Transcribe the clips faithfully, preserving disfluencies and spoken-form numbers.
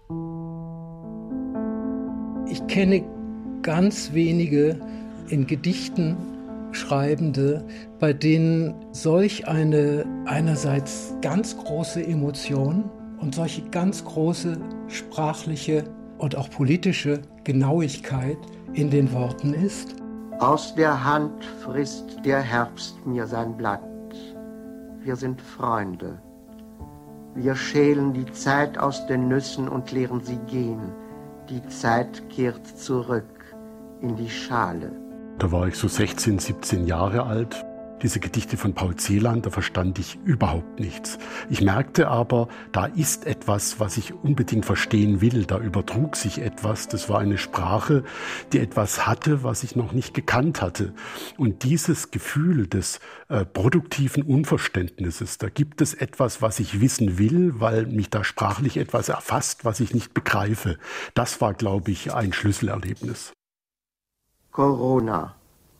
Ich kenne ganz wenige in Gedichten Schreibende, bei denen solch eine einerseits ganz große Emotion und solche ganz große sprachliche und auch politische Genauigkeit in den Worten ist. Aus der Hand frisst der Herbst mir sein Blatt. Wir sind Freunde. Wir schälen die Zeit aus den Nüssen und leeren sie gehen. Die Zeit kehrt zurück in die Schale. Da war ich so sechzehn, siebzehn Jahre alt. Diese Gedichte von Paul Celan, da verstand ich überhaupt nichts. Ich merkte aber, da ist etwas, was ich unbedingt verstehen will. Da übertrug sich etwas. Das war eine Sprache, die etwas hatte, was ich noch nicht gekannt hatte. Und dieses Gefühl des äh, produktiven Unverständnisses, da gibt es etwas, was ich wissen will, weil mich da sprachlich etwas erfasst, was ich nicht begreife. Das war, glaube ich, ein Schlüsselerlebnis. Corona.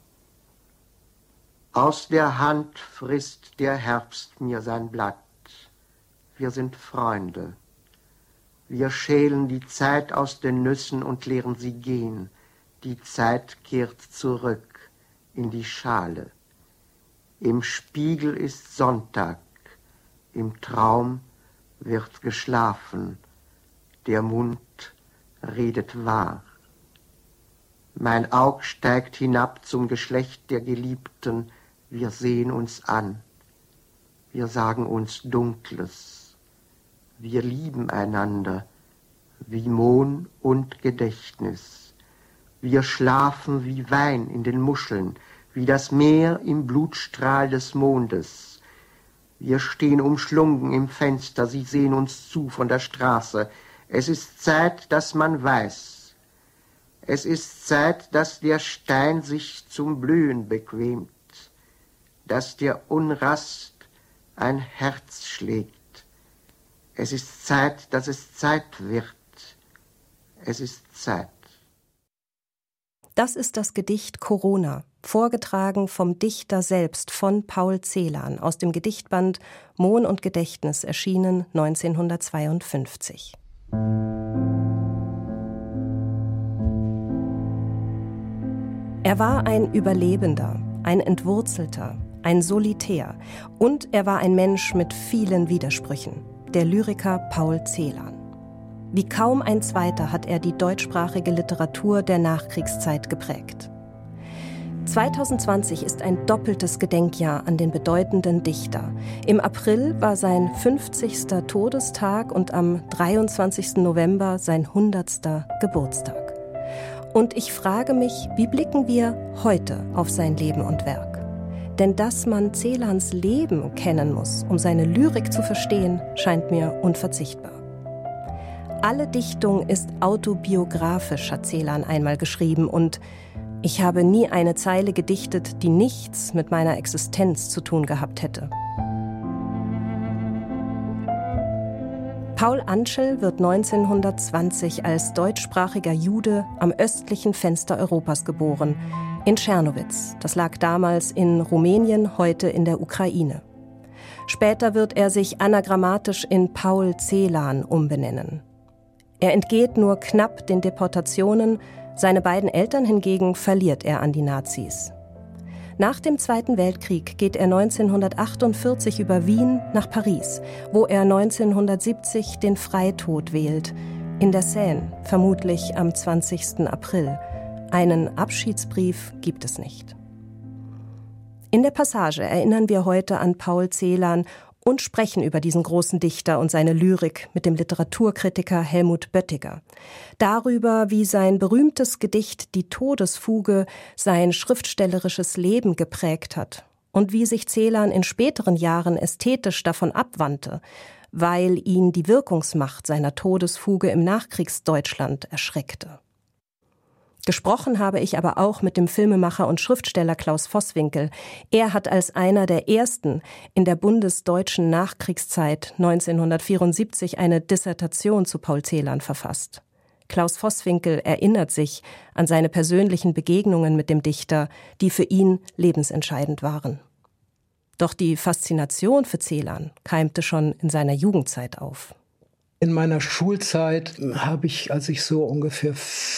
Aus der Hand frisst der Herbst mir sein Blatt. Wir sind Freunde. Wir schälen die Zeit aus den Nüssen und leeren sie gehen. Die Zeit kehrt zurück in die Schale. Im Spiegel ist Sonntag, im Traum wird geschlafen, der Mund redet wahr. Mein Aug steigt hinab zum Geschlecht der Geliebten, wir sehen uns an, wir sagen uns Dunkles, wir lieben einander, wie Mohn und Gedächtnis. Wir schlafen wie Wein in den Muscheln, wie das Meer im Blutstrahl des Mondes. Wir stehen umschlungen im Fenster, sie sehen uns zu von der Straße. Es ist Zeit, dass man weiß. Es ist Zeit, dass der Stein sich zum Blühen bequemt, dass der Unrast ein Herz schlägt. Es ist Zeit, dass es Zeit wird. Es ist Zeit. Das ist das Gedicht Corona, vorgetragen vom Dichter selbst, von Paul Celan, aus dem Gedichtband Mohn und Gedächtnis, erschienen neunzehnhundertzweiundfünfzig. Er war ein Überlebender, ein Entwurzelter, ein Solitär und er war ein Mensch mit vielen Widersprüchen, der Lyriker Paul Celan. Wie kaum ein zweiter hat er die deutschsprachige Literatur der Nachkriegszeit geprägt. zweitausendzwanzig ist ein doppeltes Gedenkjahr an den bedeutenden Dichter. Im April war sein fünfzigster Todestag und am dreiundzwanzigsten November sein hundertster Geburtstag. Und ich frage mich, wie blicken wir heute auf sein Leben und Werk? Denn dass man Celans Leben kennen muss, um seine Lyrik zu verstehen, scheint mir unverzichtbar. Alle Dichtung ist autobiografisch, hat Celan einmal geschrieben, und ich habe nie eine Zeile gedichtet, die nichts mit meiner Existenz zu tun gehabt hätte. Paul Antschel wird neunzehnhundertzwanzig als deutschsprachiger Jude am östlichen Fenster Europas geboren, in Czernowitz. Das lag damals in Rumänien, heute in der Ukraine. Später wird er sich anagrammatisch in Paul Celan umbenennen. Er entgeht nur knapp den Deportationen, seine beiden Eltern hingegen verliert er an die Nazis. Nach dem Zweiten Weltkrieg geht er neunzehnhundertachtundvierzig über Wien nach Paris, wo er neunzehnhundertsiebzig den Freitod wählt, in der Seine, vermutlich am zwanzigsten April. Einen Abschiedsbrief gibt es nicht. In der Passage erinnern wir heute an Paul Celan und sprechen über diesen großen Dichter und seine Lyrik mit dem Literaturkritiker Helmut Böttiger. Darüber, wie sein berühmtes Gedicht Die Todesfuge sein schriftstellerisches Leben geprägt hat und wie sich Celan in späteren Jahren ästhetisch davon abwandte, weil ihn die Wirkungsmacht seiner Todesfuge im Nachkriegsdeutschland erschreckte. Gesprochen habe ich aber auch mit dem Filmemacher und Schriftsteller Klaus Voßwinkel. Er hat als einer der ersten in der bundesdeutschen Nachkriegszeit neunzehnhundertvierundsiebzig eine Dissertation zu Paul Celan verfasst. Klaus Voßwinkel erinnert sich an seine persönlichen Begegnungen mit dem Dichter, die für ihn lebensentscheidend waren. Doch die Faszination für Celan keimte schon in seiner Jugendzeit auf. In meiner Schulzeit habe ich, als ich so ungefähr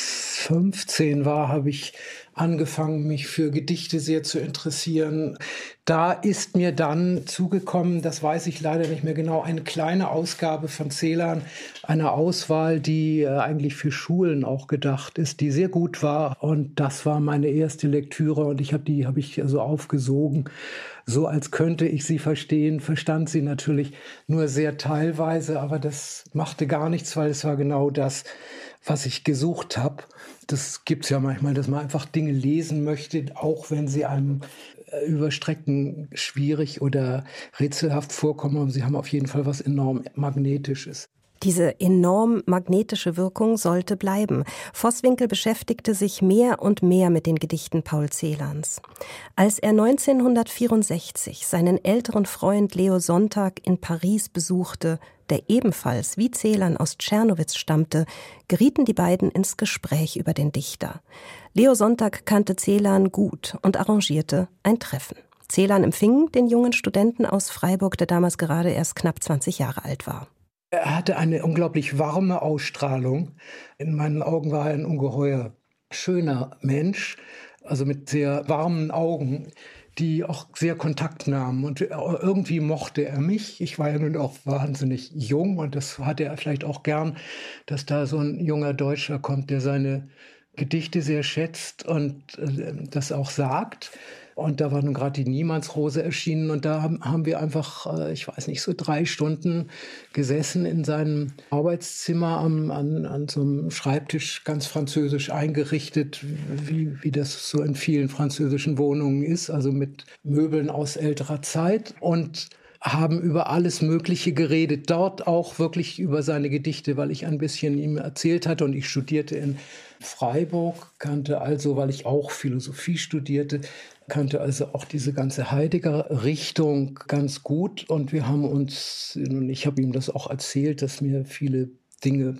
fünfzehn war, habe ich angefangen, mich für Gedichte sehr zu interessieren. Da ist mir dann zugekommen, das weiß ich leider nicht mehr genau, eine kleine Ausgabe von Celan, eine Auswahl, die äh, eigentlich für Schulen auch gedacht ist, die sehr gut war. Und das war meine erste Lektüre und ich habe die habe ich also aufgesogen, so als könnte ich sie verstehen. Verstand sie natürlich nur sehr teilweise, aber das machte gar nichts, weil es war genau das, was ich gesucht habe. Das gibt es ja manchmal, dass man einfach Dinge lesen möchte, auch wenn sie einem über Strecken schwierig oder rätselhaft vorkommen. Und sie haben auf jeden Fall was enorm Magnetisches. Diese enorm magnetische Wirkung sollte bleiben. Voßwinkel beschäftigte sich mehr und mehr mit den Gedichten Paul Celans. Als er neunzehnhundertvierundsechzig seinen älteren Freund Leo Sonntag in Paris besuchte, der ebenfalls wie Celan aus Czernowitz stammte, gerieten die beiden ins Gespräch über den Dichter. Leo Sonntag kannte Celan gut und arrangierte ein Treffen. Celan empfing den jungen Studenten aus Freiburg, der damals gerade erst knapp zwanzig Jahre alt war. Er hatte eine unglaublich warme Ausstrahlung. In meinen Augen war er ein ungeheuer schöner Mensch, also mit sehr warmen Augen, die auch sehr Kontakt nahmen. Und irgendwie mochte er mich. Ich war ja nun auch wahnsinnig jung und das hatte er vielleicht auch gern, dass da so ein junger Deutscher kommt, der seine Gedichte sehr schätzt und äh, das auch sagt. Und da war nun gerade die Niemandsrose erschienen und da haben, haben wir einfach, äh, ich weiß nicht, so drei Stunden gesessen in seinem Arbeitszimmer am, an, an so einem Schreibtisch, ganz französisch eingerichtet, wie, wie das so in vielen französischen Wohnungen ist, also mit Möbeln aus älterer Zeit und haben über alles Mögliche geredet, dort auch wirklich über seine Gedichte, weil ich ein bisschen ihm erzählt hatte und ich studierte in Freiburg, kannte also, weil ich auch Philosophie studierte, kannte also auch diese ganze Heidegger-Richtung ganz gut und wir haben uns, und ich habe ihm das auch erzählt, dass mir viele Dinge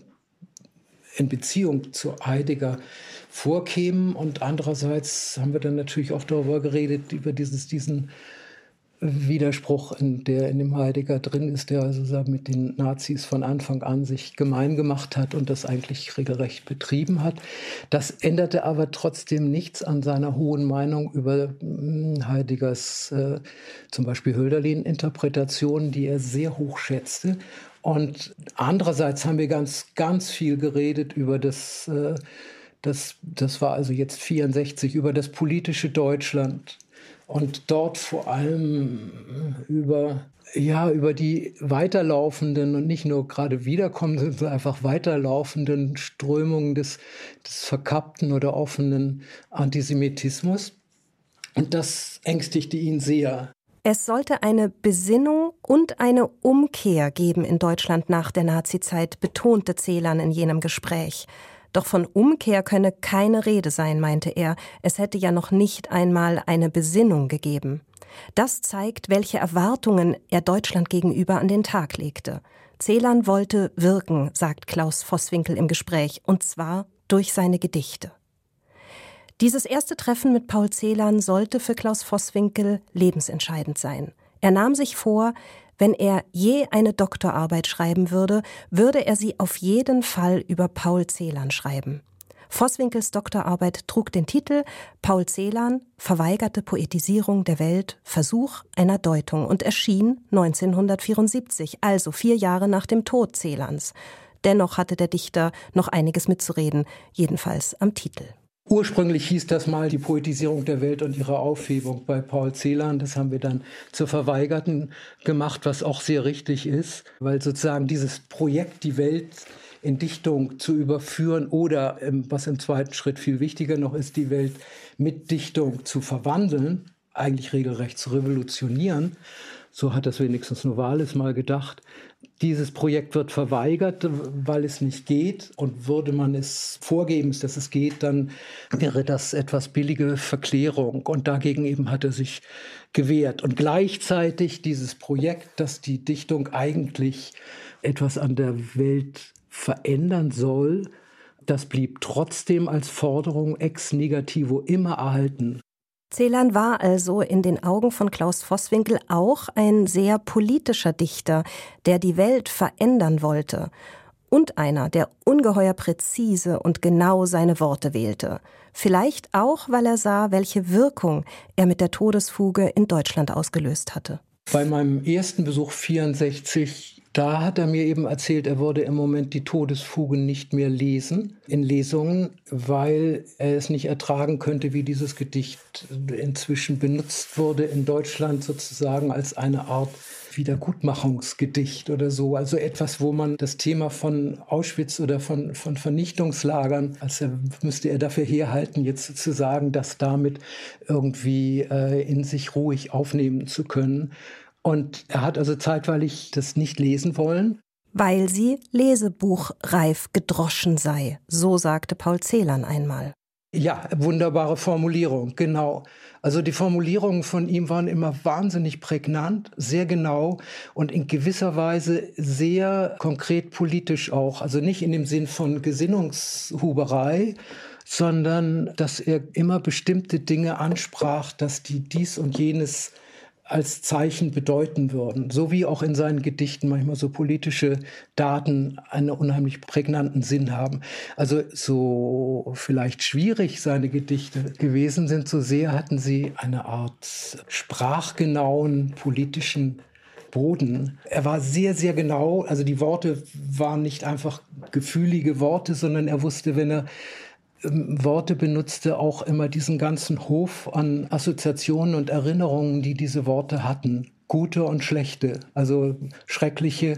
in Beziehung zu Heidegger vorkämen und andererseits haben wir dann natürlich auch darüber geredet, über dieses, diesen Widerspruch, in der in dem Heidegger drin ist, der also mit den Nazis von Anfang an sich gemein gemacht hat und das eigentlich regelrecht betrieben hat. Das änderte aber trotzdem nichts an seiner hohen Meinung über Heideggers äh, zum Beispiel Hölderlin-Interpretationen, die er sehr hoch schätzte. Und andererseits haben wir ganz, ganz viel geredet über das, äh, das, das war also jetzt vierundsechzig, über das politische Deutschland. Und dort vor allem über, ja, über die weiterlaufenden und nicht nur gerade wiederkommenden, sondern einfach weiterlaufenden Strömungen des, des verkappten oder offenen Antisemitismus. Und das ängstigte ihn sehr. Es sollte eine Besinnung und eine Umkehr geben in Deutschland nach der Nazizeit, betonte Celan in jenem Gespräch. Doch von Umkehr könne keine Rede sein, meinte er. Es hätte ja noch nicht einmal eine Besinnung gegeben. Das zeigt, welche Erwartungen er Deutschland gegenüber an den Tag legte. Celan wollte wirken, sagt Klaus Voßwinkel im Gespräch, und zwar durch seine Gedichte. Dieses erste Treffen mit Paul Celan sollte für Klaus Voßwinkel lebensentscheidend sein. Er nahm sich vor, wenn er je eine Doktorarbeit schreiben würde, würde er sie auf jeden Fall über Paul Celan schreiben. Voßwinkels Doktorarbeit trug den Titel Paul Celan, verweigerte Poetisierung der Welt, Versuch einer Deutung und erschien neunzehnhundertvierundsiebzig, also vier Jahre nach dem Tod Celans. Dennoch hatte der Dichter noch einiges mitzureden, jedenfalls am Titel. Ursprünglich hieß das mal die Poetisierung der Welt und ihre Aufhebung bei Paul Celan. Das haben wir dann zur Verweigerten gemacht, was auch sehr richtig ist, weil sozusagen dieses Projekt, die Welt in Dichtung zu überführen oder, was im zweiten Schritt viel wichtiger noch ist, die Welt mit Dichtung zu verwandeln, eigentlich regelrecht zu revolutionieren. So hat das wenigstens Novalis mal gedacht. Dieses Projekt wird verweigert, weil es nicht geht. Und würde man es vorgeben, dass es geht, dann wäre das etwas billige Verklärung. Und dagegen eben hat er sich gewehrt. Und gleichzeitig dieses Projekt, dass die Dichtung eigentlich etwas an der Welt verändern soll, das blieb trotzdem als Forderung ex negativo immer erhalten. Celan war also in den Augen von Klaus Voßwinkel auch ein sehr politischer Dichter, der die Welt verändern wollte. Und einer, der ungeheuer präzise und genau seine Worte wählte. Vielleicht auch, weil er sah, welche Wirkung er mit der Todesfuge in Deutschland ausgelöst hatte. Bei meinem ersten Besuch vierundsechzig, da hat er mir eben erzählt, er würde im Moment die Todesfuge nicht mehr lesen in Lesungen, weil er es nicht ertragen könnte, wie dieses Gedicht inzwischen benutzt wurde in Deutschland sozusagen als eine Art Wiedergutmachungsgedicht oder so. Also etwas, wo man das Thema von Auschwitz oder von, von Vernichtungslagern, als müsste er dafür herhalten, jetzt zu sagen, das damit irgendwie äh, in sich ruhig aufnehmen zu können. Und er hat also zeitweilig das nicht lesen wollen. Weil sie lesebuchreif gedroschen sei, so sagte Paul Celan einmal. Ja, wunderbare Formulierung, genau. Also die Formulierungen von ihm waren immer wahnsinnig prägnant, sehr genau und in gewisser Weise sehr konkret politisch auch. Also nicht in dem Sinn von Gesinnungshuberei, sondern dass er immer bestimmte Dinge ansprach, dass die dies und jenes als Zeichen bedeuten würden. So wie auch in seinen Gedichten manchmal so politische Daten einen unheimlich prägnanten Sinn haben. Also so vielleicht schwierig seine Gedichte gewesen sind, so sehr hatten sie eine Art sprachgenauen politischen Boden. Er war sehr, sehr genau, also die Worte waren nicht einfach gefühlige Worte, sondern er wusste, wenn er Worte benutzte, auch immer diesen ganzen Hof an Assoziationen und Erinnerungen, die diese Worte hatten. Gute und schlechte, also schreckliche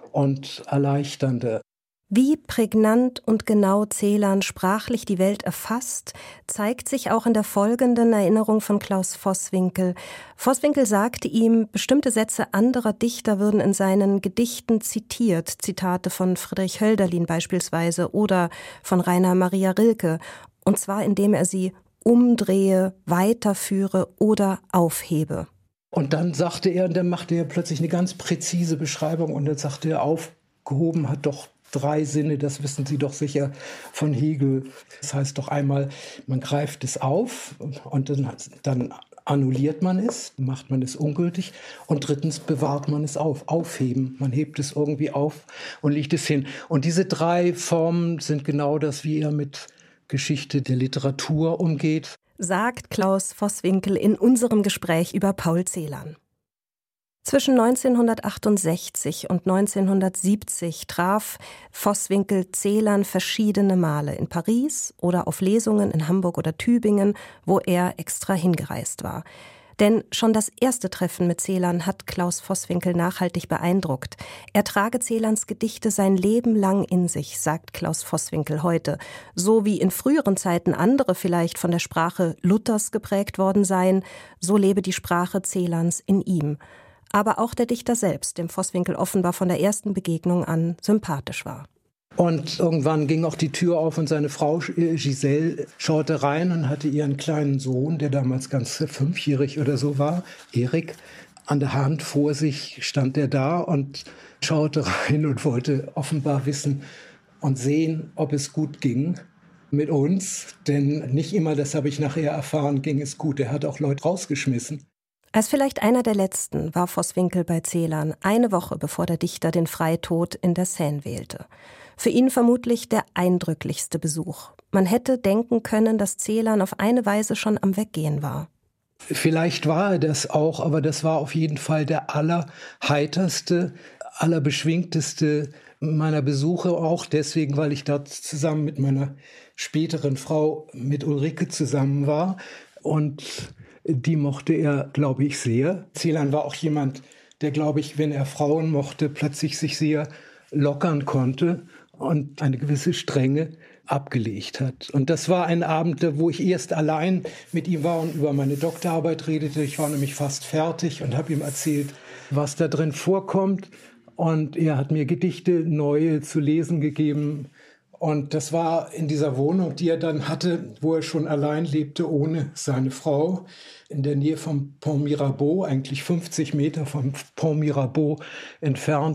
und erleichternde. Wie prägnant und genau Celan sprachlich die Welt erfasst, zeigt sich auch in der folgenden Erinnerung von Klaus Voßwinkel. Voßwinkel sagte ihm, bestimmte Sätze anderer Dichter würden in seinen Gedichten zitiert, Zitate von Friedrich Hölderlin beispielsweise oder von Rainer Maria Rilke, und zwar indem er sie umdrehe, weiterführe oder aufhebe. Und dann sagte er, und dann machte er plötzlich eine ganz präzise Beschreibung und dann sagte er, aufgehoben hat doch drei Sinne, das wissen Sie doch sicher von Hegel. Das heißt doch einmal, man greift es auf und dann, dann annulliert man es, macht man es ungültig und drittens bewahrt man es auf, aufheben. Man hebt es irgendwie auf und legt es hin. Und diese drei Formen sind genau das, wie er mit Geschichte der Literatur umgeht. Sagt Klaus Voßwinkel in unserem Gespräch über Paul Celan. Zwischen neunzehnhundertachtundsechzig und neunzehnhundertsiebzig traf Voßwinkel Celan verschiedene Male in Paris oder auf Lesungen in Hamburg oder Tübingen, wo er extra hingereist war. Denn schon das erste Treffen mit Celan hat Klaus Voßwinkel nachhaltig beeindruckt. Er trage Celans Gedichte sein Leben lang in sich, sagt Klaus Voßwinkel heute. So wie in früheren Zeiten andere vielleicht von der Sprache Luthers geprägt worden seien, so lebe die Sprache Celans in ihm. Aber auch der Dichter selbst, dem Voßwinkel offenbar von der ersten Begegnung an sympathisch war. Und irgendwann ging auch die Tür auf und seine Frau Giselle schaute rein und hatte ihren kleinen Sohn, der damals ganz fünfjährig oder so war, Erik, an der Hand vor sich stand er da und schaute rein und wollte offenbar wissen und sehen, ob es gut ging mit uns. Denn nicht immer, das habe ich nachher erfahren, ging es gut. Er hat auch Leute rausgeschmissen. Als vielleicht einer der letzten war Voßwinkel bei Celan, eine Woche bevor der Dichter den Freitod in der Seine wählte. Für ihn vermutlich der eindrücklichste Besuch. Man hätte denken können, dass Celan auf eine Weise schon am Weggehen war. Vielleicht war er das auch, aber das war auf jeden Fall der allerheiterste, allerbeschwingteste meiner Besuche. Auch deswegen, weil ich dort zusammen mit meiner späteren Frau, mit Ulrike zusammen war. Und die mochte er, glaube ich, sehr. Celan war auch jemand, der, glaube ich, wenn er Frauen mochte, plötzlich sich sehr lockern konnte und eine gewisse Strenge abgelegt hat. Und das war ein Abend, wo ich erst allein mit ihm war und über meine Doktorarbeit redete. Ich war nämlich fast fertig und habe ihm erzählt, was da drin vorkommt. Und er hat mir Gedichte neue zu lesen gegeben. Und das war in dieser Wohnung, die er dann hatte, wo er schon allein lebte, ohne seine Frau, in der Nähe vom Pont Mirabeau, eigentlich fünfzig Meter vom Pont Mirabeau entfernt. Und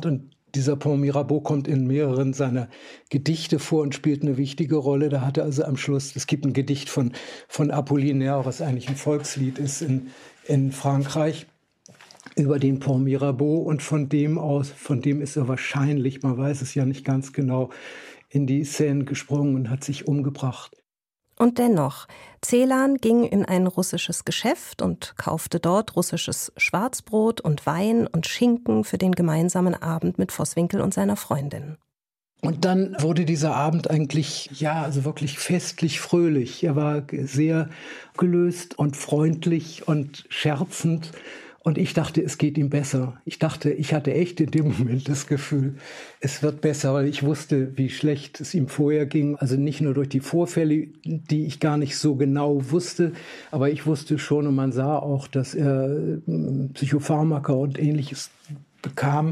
Dieser Pont Mirabeau kommt in mehreren seiner Gedichte vor und spielt eine wichtige Rolle. Da hat er also am Schluss, es gibt ein Gedicht von, von Apollinaire, was eigentlich ein Volkslied ist in, in Frankreich, über den Pont Mirabeau. Und von dem aus, von dem ist er wahrscheinlich, man weiß es ja nicht ganz genau, in die Seine gesprungen und hat sich umgebracht. Und dennoch, Celan ging in ein russisches Geschäft und kaufte dort russisches Schwarzbrot und Wein und Schinken für den gemeinsamen Abend mit Voßwinkel und seiner Freundin. Und dann wurde dieser Abend eigentlich, ja, also wirklich festlich fröhlich. Er war sehr gelöst und freundlich und scherzend. Und ich dachte, es geht ihm besser. Ich dachte, ich hatte echt in dem Moment das Gefühl, es wird besser, weil ich wusste, wie schlecht es ihm vorher ging. Also nicht nur durch die Vorfälle, die ich gar nicht so genau wusste, aber ich wusste schon und man sah auch, dass er Psychopharmaka und Ähnliches bekam,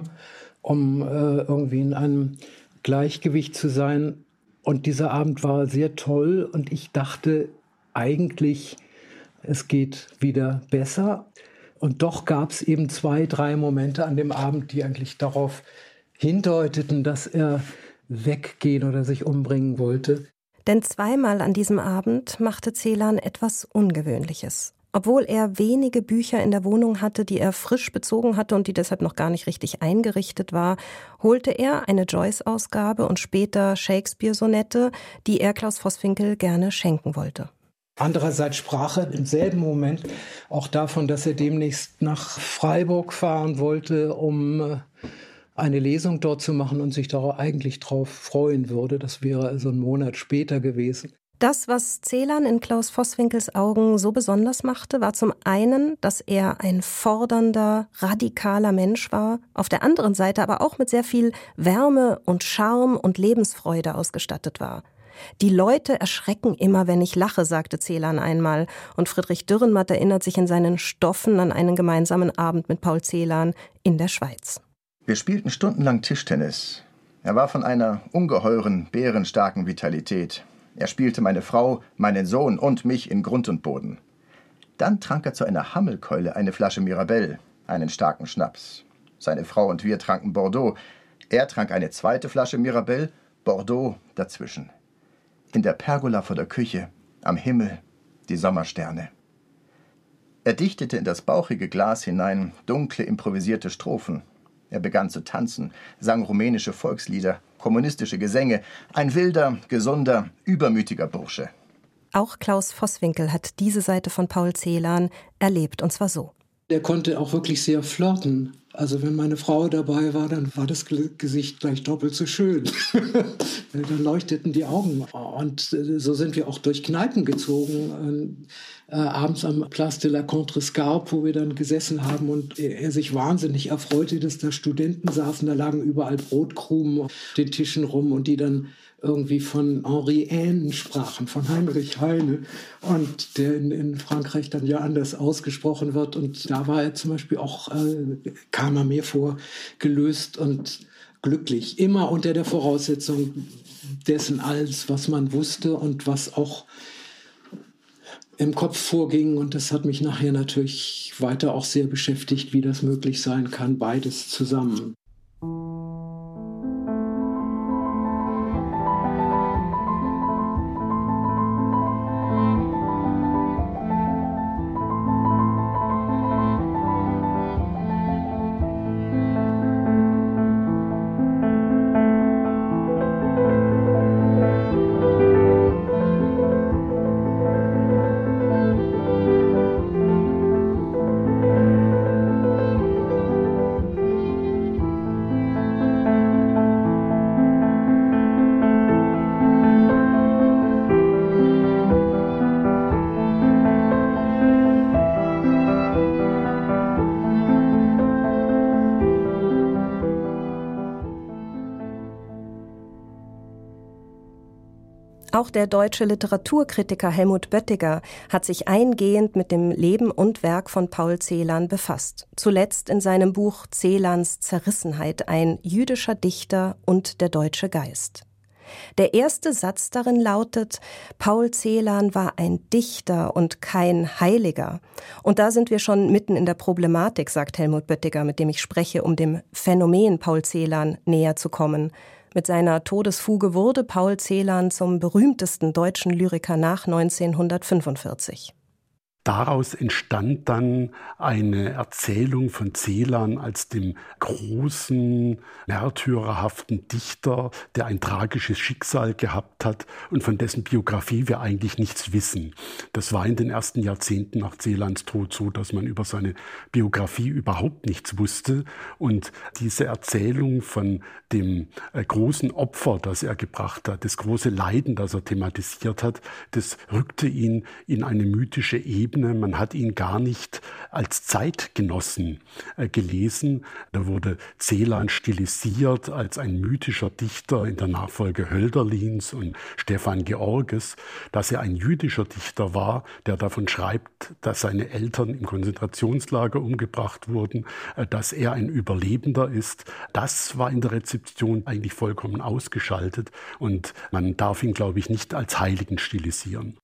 um äh, irgendwie in einem Gleichgewicht zu sein. Und dieser Abend war sehr toll und ich dachte eigentlich, es geht wieder besser. Und doch gab es eben zwei, drei Momente an dem Abend, die eigentlich darauf hindeuteten, dass er weggehen oder sich umbringen wollte. Denn zweimal an diesem Abend machte Celan etwas Ungewöhnliches. Obwohl er wenige Bücher in der Wohnung hatte, die er frisch bezogen hatte und die deshalb noch gar nicht richtig eingerichtet war, holte er eine Joyce-Ausgabe und später Shakespeare-Sonette, die er Klaus Voßwinkel gerne schenken wollte. Andererseits sprach er im selben Moment auch davon, dass er demnächst nach Freiburg fahren wollte, um eine Lesung dort zu machen und sich da eigentlich drauf freuen würde. Das wäre also einen Monat später gewesen. Das, was Celan in Klaus Voßwinkels Augen so besonders machte, war zum einen, dass er ein fordernder, radikaler Mensch war, auf der anderen Seite aber auch mit sehr viel Wärme und Charme und Lebensfreude ausgestattet war. Die Leute erschrecken immer, wenn ich lache, sagte Celan einmal. Und Friedrich Dürrenmatt erinnert sich in seinen Stoffen an einen gemeinsamen Abend mit Paul Celan in der Schweiz. Wir spielten stundenlang Tischtennis. Er war von einer ungeheuren, bärenstarken Vitalität. Er spielte meine Frau, meinen Sohn und mich in Grund und Boden. Dann trank er zu einer Hammelkeule eine Flasche Mirabelle, einen starken Schnaps. Seine Frau und wir tranken Bordeaux. Er trank eine zweite Flasche Mirabelle, Bordeaux dazwischen. In der Pergola vor der Küche, am Himmel, die Sommersterne. Er dichtete in das bauchige Glas hinein dunkle, improvisierte Strophen. Er begann zu tanzen, sang rumänische Volkslieder, kommunistische Gesänge. Ein wilder, gesunder, übermütiger Bursche. Auch Klaus Voßwinkel hat diese Seite von Paul Celan erlebt, und zwar so. Der konnte auch wirklich sehr flirten. Also wenn meine Frau dabei war, dann war das Gesicht gleich doppelt so schön. Dann leuchteten die Augen. Und so sind wir auch durch Kneipen gezogen. Äh, abends am Place de la Contrescarpe, wo wir dann gesessen haben und er sich wahnsinnig erfreute, dass da Studenten saßen. Da lagen überall Brotkrumen auf den Tischen rum und die dann irgendwie von Henri Heine sprachen, von Heinrich Heine, und der in, in Frankreich dann ja anders ausgesprochen wird. Und da war er zum Beispiel auch, äh, kam er mir vor, gelöst und glücklich. Immer unter der Voraussetzung dessen alles, was man wusste und was auch im Kopf vorging. Und das hat mich nachher natürlich weiter auch sehr beschäftigt, wie das möglich sein kann, beides zusammen. Auch der deutsche Literaturkritiker Helmut Böttiger hat sich eingehend mit dem Leben und Werk von Paul Celan befasst. Zuletzt in seinem Buch Celans Zerrissenheit, ein jüdischer Dichter und der deutsche Geist. Der erste Satz darin lautet: Paul Celan war ein Dichter und kein Heiliger. Und da sind wir schon mitten in der Problematik, sagt Helmut Böttiger, mit dem ich spreche, um dem Phänomen Paul Celan näher zu kommen. Mit seiner Todesfuge wurde Paul Celan zum berühmtesten deutschen Lyriker nach neunzehnhundertfünfundvierzig. Daraus entstand dann eine Erzählung von Celan als dem großen, märtyrerhaften Dichter, der ein tragisches Schicksal gehabt hat und von dessen Biografie wir eigentlich nichts wissen. Das war in den ersten Jahrzehnten nach Celans Tod so, dass man über seine Biografie überhaupt nichts wusste. Und diese Erzählung von dem großen Opfer, das er gebracht hat, das große Leiden, das er thematisiert hat, das rückte ihn in eine mythische Ebene. Man hat ihn gar nicht als Zeitgenossen äh, gelesen. Da wurde Celan stilisiert als ein mythischer Dichter in der Nachfolge Hölderlins und Stefan Georges. Dass er ein jüdischer Dichter war, der davon schreibt, dass seine Eltern im Konzentrationslager umgebracht wurden, äh, dass er ein Überlebender ist, das war in der Rezeption eigentlich vollkommen ausgeschaltet. Und man darf ihn, glaube ich, nicht als Heiligen stilisieren.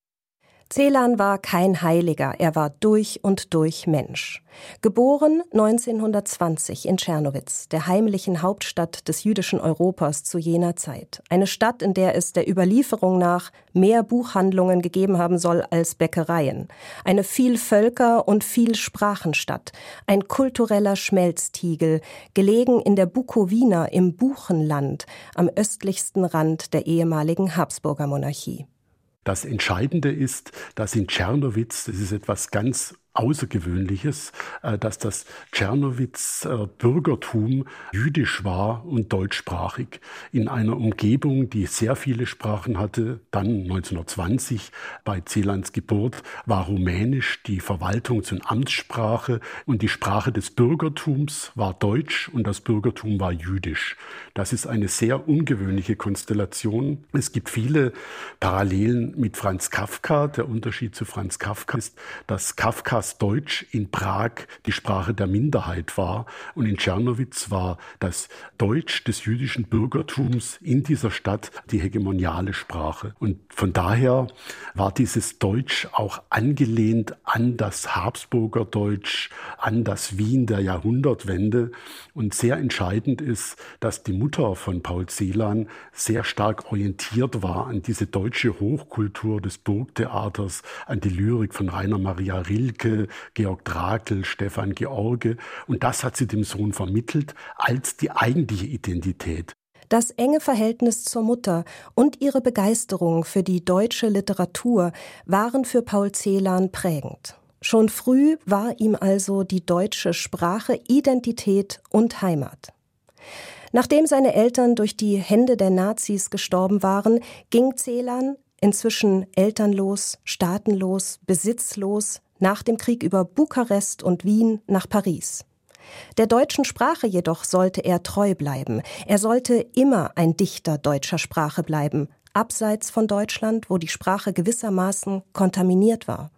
Celan war kein Heiliger, er war durch und durch Mensch. Geboren neunzehnhundertzwanzig in Czernowitz, der heimlichen Hauptstadt des jüdischen Europas zu jener Zeit. Eine Stadt, in der es der Überlieferung nach mehr Buchhandlungen gegeben haben soll als Bäckereien. Eine Vielvölker- und Vielsprachenstadt, ein kultureller Schmelztiegel, gelegen in der Bukowina im Buchenland, am östlichsten Rand der ehemaligen Habsburger Monarchie. Das Entscheidende ist, dass in Czernowitz, das ist etwas ganz Außergewöhnliches, dass das Czernowitzer Bürgertum jüdisch war und deutschsprachig. In einer Umgebung, die sehr viele Sprachen hatte, dann neunzehnhundertzwanzig bei Celans Geburt, war Rumänisch die Verwaltungs- und Amtssprache und die Sprache des Bürgertums war Deutsch und das Bürgertum war Jüdisch. Das ist eine sehr ungewöhnliche Konstellation. Es gibt viele Parallelen mit Franz Kafka. Der Unterschied zu Franz Kafka ist, dass Kafka Deutsch in Prag die Sprache der Minderheit war und in Czernowitz war das Deutsch des jüdischen Bürgertums in dieser Stadt die hegemoniale Sprache. Und von daher war dieses Deutsch auch angelehnt an das Habsburger Deutsch, an das Wien der Jahrhundertwende. Und sehr entscheidend ist, dass die Mutter von Paul Celan sehr stark orientiert war an diese deutsche Hochkultur des Burgtheaters, an die Lyrik von Rainer Maria Rilke, Georg Trakl, Stefan George. Und das hat sie dem Sohn vermittelt als die eigentliche Identität. Das enge Verhältnis zur Mutter und ihre Begeisterung für die deutsche Literatur waren für Paul Celan prägend. Schon früh war ihm also die deutsche Sprache Identität und Heimat. Nachdem seine Eltern durch die Hände der Nazis gestorben waren, ging Celan, inzwischen elternlos, staatenlos, besitzlos, nach dem Krieg über Bukarest und Wien nach Paris. Der deutschen Sprache jedoch sollte er treu bleiben. Er sollte immer ein Dichter deutscher Sprache bleiben, abseits von Deutschland, wo die Sprache gewissermaßen kontaminiert war.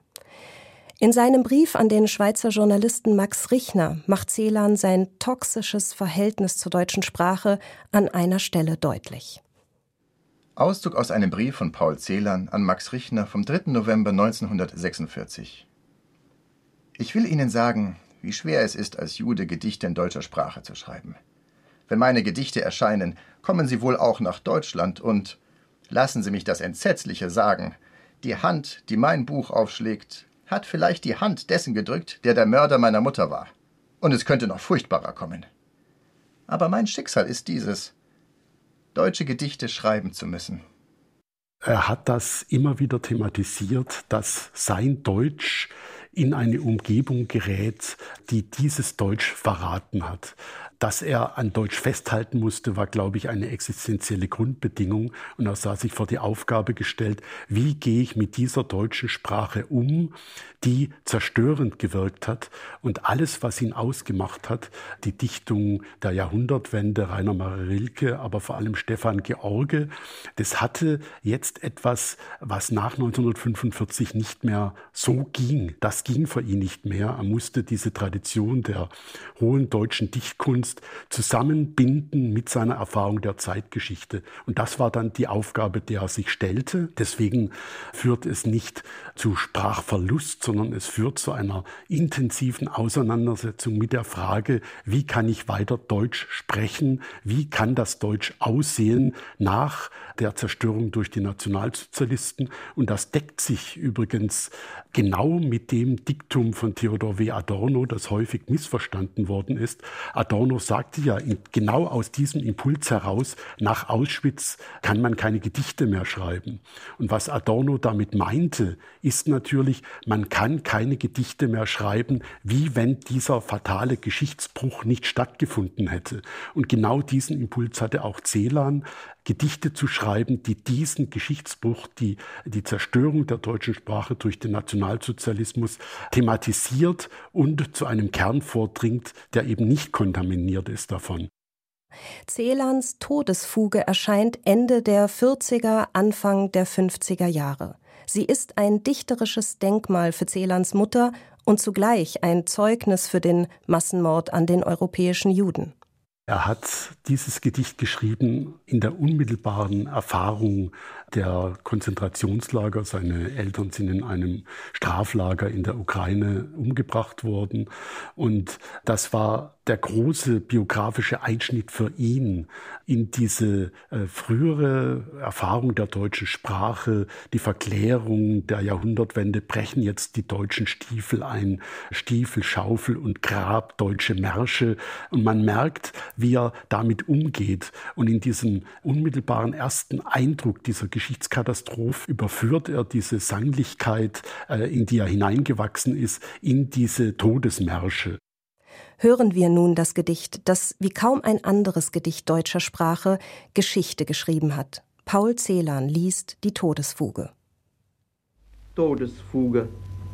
In seinem Brief an den Schweizer Journalisten Max Richner macht Celan sein toxisches Verhältnis zur deutschen Sprache an einer Stelle deutlich. Auszug aus einem Brief von Paul Celan an Max Richner vom dritten November neunzehnhundertsechsundvierzig. Ich will Ihnen sagen, wie schwer es ist, als Jude Gedichte in deutscher Sprache zu schreiben. Wenn meine Gedichte erscheinen, kommen sie wohl auch nach Deutschland und, lassen Sie mich das Entsetzliche sagen, die Hand, die mein Buch aufschlägt, hat vielleicht die Hand dessen gedrückt, der der Mörder meiner Mutter war. Und es könnte noch furchtbarer kommen. Aber mein Schicksal ist dieses, deutsche Gedichte schreiben zu müssen. Er hat das immer wieder thematisiert, dass sein Deutsch in eine Umgebung gerät, die dieses Deutsch verraten hat. Dass er an Deutsch festhalten musste, war, glaube ich, eine existenzielle Grundbedingung. Und er sah sich vor die Aufgabe gestellt, wie gehe ich mit dieser deutschen Sprache um, die zerstörend gewirkt hat. Und alles, was ihn ausgemacht hat, die Dichtung der Jahrhundertwende, Rainer Maria Rilke, aber vor allem Stefan George, das hatte jetzt etwas, was nach neunzehnhundertfünfundvierzig nicht mehr so ging. Das das ging für ihn nicht mehr. Er musste diese Tradition der hohen deutschen Dichtkunst zusammenbinden mit seiner Erfahrung der Zeitgeschichte. Und das war dann die Aufgabe, der er sich stellte. Deswegen führt es nicht zu Sprachverlust, sondern es führt zu einer intensiven Auseinandersetzung mit der Frage, wie kann ich weiter Deutsch sprechen, wie kann das Deutsch aussehen nach der Zerstörung durch die Nationalsozialisten. Und das deckt sich übrigens genau mit dem Diktum von Theodor W. Adorno, das häufig missverstanden worden ist. Adorno sagte ja genau aus diesem Impuls heraus, nach Auschwitz kann man keine Gedichte mehr schreiben. Und was Adorno damit meinte, ist natürlich, man kann keine Gedichte mehr schreiben, wie wenn dieser fatale Geschichtsbruch nicht stattgefunden hätte. Und genau diesen Impuls hatte auch Celan, Gedichte zu schreiben, die diesen Geschichtsbruch, die, die Zerstörung der deutschen Sprache durch den Nationalsozialismus thematisiert und zu einem Kern vordringt, der eben nicht kontaminiert ist davon. Celans Todesfuge erscheint Ende der vierziger, Anfang der fünfziger Jahre. Sie ist ein dichterisches Denkmal für Celans Mutter und zugleich ein Zeugnis für den Massenmord an den europäischen Juden. Er hat dieses Gedicht geschrieben in der unmittelbaren Erfahrung der Konzentrationslager. Seine Eltern sind in einem Straflager in der Ukraine umgebracht worden. Und das war der große biografische Einschnitt für ihn in diese äh, frühere Erfahrung der deutschen Sprache, die Verklärung der Jahrhundertwende, brechen jetzt die deutschen Stiefel ein, Stiefel, Schaufel und Grab, deutsche Märsche. Und man merkt, wie er damit umgeht. Und in diesem unmittelbaren ersten Eindruck dieser Geschichtskatastrophe überführt er diese Sanglichkeit, äh, in die er hineingewachsen ist, in diese Todesmärsche. Hören wir nun das Gedicht, das wie kaum ein anderes Gedicht deutscher Sprache Geschichte geschrieben hat. Paul Celan liest die Todesfuge. Todesfuge.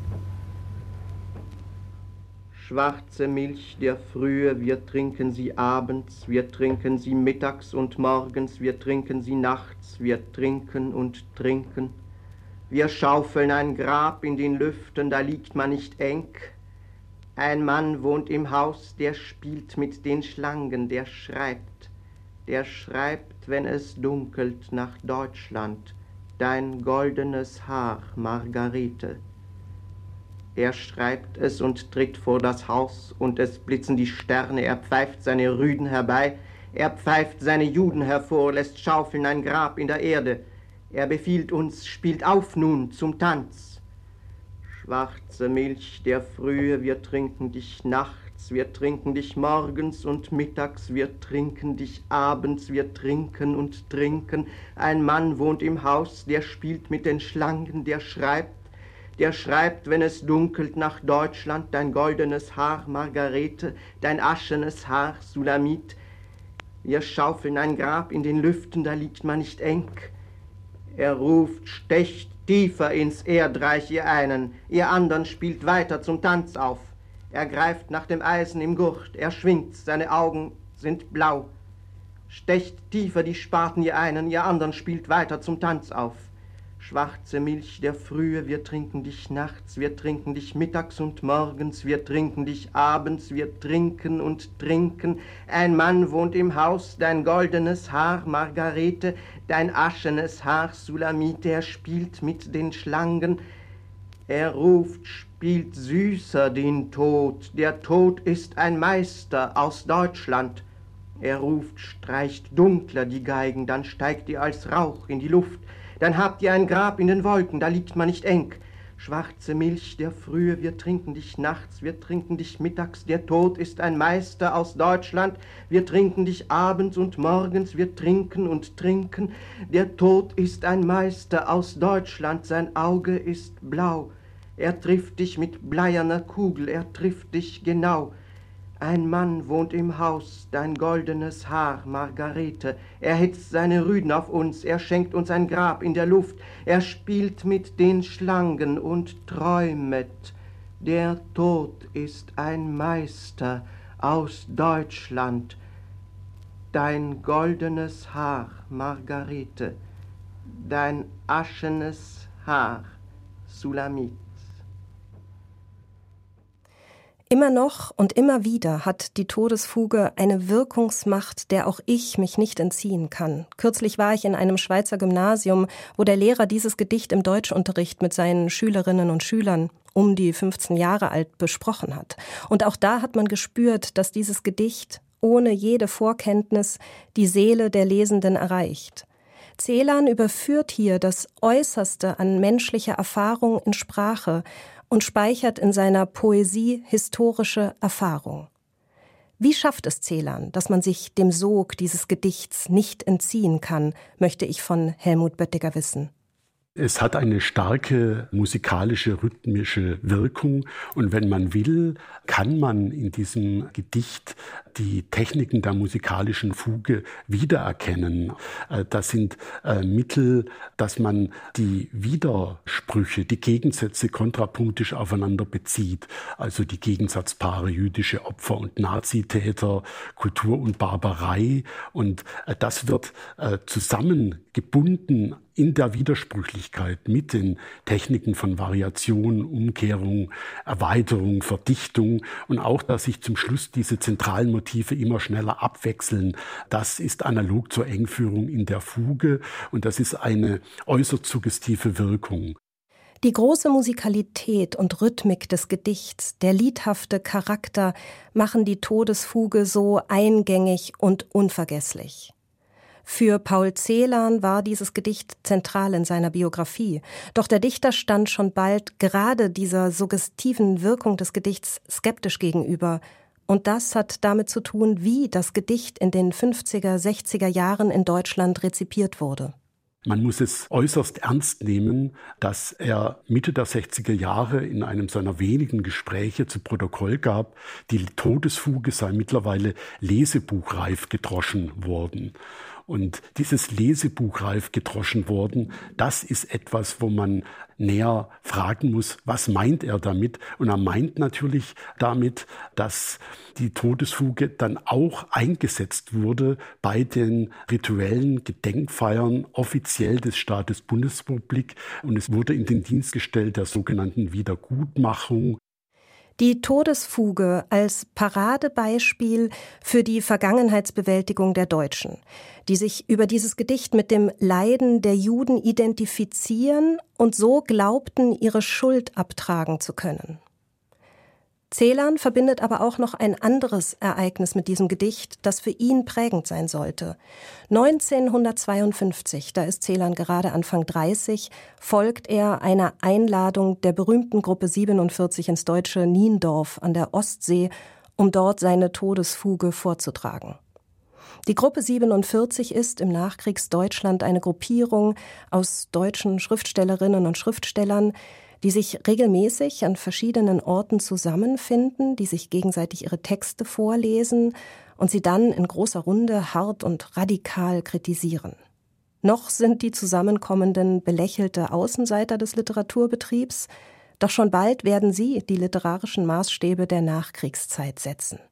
Schwarze Milch der Frühe, wir trinken sie abends, wir trinken sie mittags und morgens, wir trinken sie nachts, wir trinken und trinken. Wir schaufeln ein Grab in den Lüften, da liegt man nicht eng. Ein Mann wohnt im Haus, der spielt mit den Schlangen, der schreibt, der schreibt, wenn es dunkelt, nach Deutschland, dein goldenes Haar, Margarete. Er schreibt es und tritt vor das Haus, und es blitzen die Sterne, er pfeift seine Rüden herbei, er pfeift seine Juden hervor, lässt schaufeln ein Grab in der Erde. Er befiehlt uns, spielt auf nun zum Tanz. Schwarze Milch der Frühe, wir trinken dich nachts, wir trinken dich morgens und mittags, wir trinken dich abends, wir trinken und trinken. Ein Mann wohnt im Haus, der spielt mit den Schlangen, der schreibt, der schreibt, wenn es dunkelt, nach Deutschland, dein goldenes Haar, Margarete, dein aschenes Haar, Sulamit. Wir schaufeln ein Grab in den Lüften, da liegt man nicht eng. Er ruft, stecht tiefer ins Erdreich, ihr einen, ihr andern spielt weiter zum Tanz auf. Er greift nach dem Eisen im Gurt, er schwingt's, seine Augen sind blau. Stecht tiefer die Spaten, ihr einen, ihr andern spielt weiter zum Tanz auf. Schwarze Milch der Frühe, wir trinken dich nachts, wir trinken dich mittags und morgens, wir trinken dich abends, wir trinken und trinken. Ein Mann wohnt im Haus, dein goldenes Haar, Margarete, dein aschenes Haar, Sulamite, er spielt mit den Schlangen. Er ruft, spielt süßer den Tod, der Tod ist ein Meister aus Deutschland. Er ruft, streicht dunkler die Geigen, dann steigt ihr als Rauch in die Luft. Dann habt ihr ein Grab in den Wolken, da liegt man nicht eng. Schwarze Milch der Frühe, wir trinken dich nachts, wir trinken dich mittags, der Tod ist ein Meister aus Deutschland. Wir trinken dich abends und morgens, wir trinken und trinken. Der Tod ist ein Meister aus Deutschland, sein Auge ist blau. Er trifft dich mit bleierner Kugel, er trifft dich genau. Ein Mann wohnt im Haus, dein goldenes Haar, Margarete. Er hetzt seine Rüden auf uns, er schenkt uns ein Grab in der Luft. Er spielt mit den Schlangen und träumet. Der Tod ist ein Meister aus Deutschland. Dein goldenes Haar, Margarete. Dein aschenes Haar, Sulamit. Immer noch und immer wieder hat die Todesfuge eine Wirkungsmacht, der auch ich mich nicht entziehen kann. Kürzlich war ich in einem Schweizer Gymnasium, wo der Lehrer dieses Gedicht im Deutschunterricht mit seinen Schülerinnen und Schülern, um die fünfzehn Jahre alt, besprochen hat. Und auch da hat man gespürt, dass dieses Gedicht ohne jede Vorkenntnis die Seele der Lesenden erreicht. Celan überführt hier das Äußerste an menschlicher Erfahrung in Sprache und speichert in seiner Poesie historische Erfahrung. Wie schafft es Celan, dass man sich dem Sog dieses Gedichts nicht entziehen kann, möchte ich von Helmut Böttiger wissen. Es hat eine starke musikalische, rhythmische Wirkung und wenn man will, kann man in diesem Gedicht die Techniken der musikalischen Fuge wiedererkennen. Das sind Mittel, dass man die Widersprüche, die Gegensätze kontrapunktisch aufeinander bezieht. Also die Gegensatzpaare jüdische Opfer und Nazitäter, Kultur und Barbarei. Und das wird zusammengebunden in der Widersprüchlichkeit mit den Techniken von Variation, Umkehrung, Erweiterung, Verdichtung und auch, dass sich zum Schluss diese zentralen Motive immer schneller abwechseln. Das ist analog zur Engführung in der Fuge und das ist eine äußerst suggestive Wirkung. Die große Musikalität und Rhythmik des Gedichts, der liedhafte Charakter machen die Todesfuge so eingängig und unvergesslich. Für Paul Celan war dieses Gedicht zentral in seiner Biografie. Doch der Dichter stand schon bald gerade dieser suggestiven Wirkung des Gedichts skeptisch gegenüber. Und das hat damit zu tun, wie das Gedicht in den fünfziger, sechziger Jahren in Deutschland rezipiert wurde. Man muss es äußerst ernst nehmen, dass er Mitte der sechziger Jahre in einem seiner wenigen Gespräche zu Protokoll gab, die Todesfuge sei mittlerweile lesebuchreif gedroschen worden. Und dieses Lesebuchreif gedroschen worden, das ist etwas, wo man näher fragen muss, was meint er damit? Und er meint natürlich damit, dass die Todesfuge dann auch eingesetzt wurde bei den rituellen Gedenkfeiern offiziell des Staates Bundesrepublik. Und es wurde in den Dienst gestellt der sogenannten Wiedergutmachung. Die Todesfuge als Paradebeispiel für die Vergangenheitsbewältigung der Deutschen, die sich über dieses Gedicht mit dem Leiden der Juden identifizieren und so glaubten, ihre Schuld abtragen zu können. Celan verbindet aber auch noch ein anderes Ereignis mit diesem Gedicht, das für ihn prägend sein sollte. neunzehnhundertzweiundfünfzig, da ist Celan gerade Anfang dreißig, folgt er einer Einladung der berühmten Gruppe siebenundvierzig ins deutsche Niendorf an der Ostsee, um dort seine Todesfuge vorzutragen. Die Gruppe siebenundvierzig ist im Nachkriegsdeutschland eine Gruppierung aus deutschen Schriftstellerinnen und Schriftstellern, die sich regelmäßig an verschiedenen Orten zusammenfinden, die sich gegenseitig ihre Texte vorlesen und sie dann in großer Runde hart und radikal kritisieren. Noch sind die Zusammenkommenden belächelte Außenseiter des Literaturbetriebs, doch schon bald werden sie die literarischen Maßstäbe der Nachkriegszeit setzen.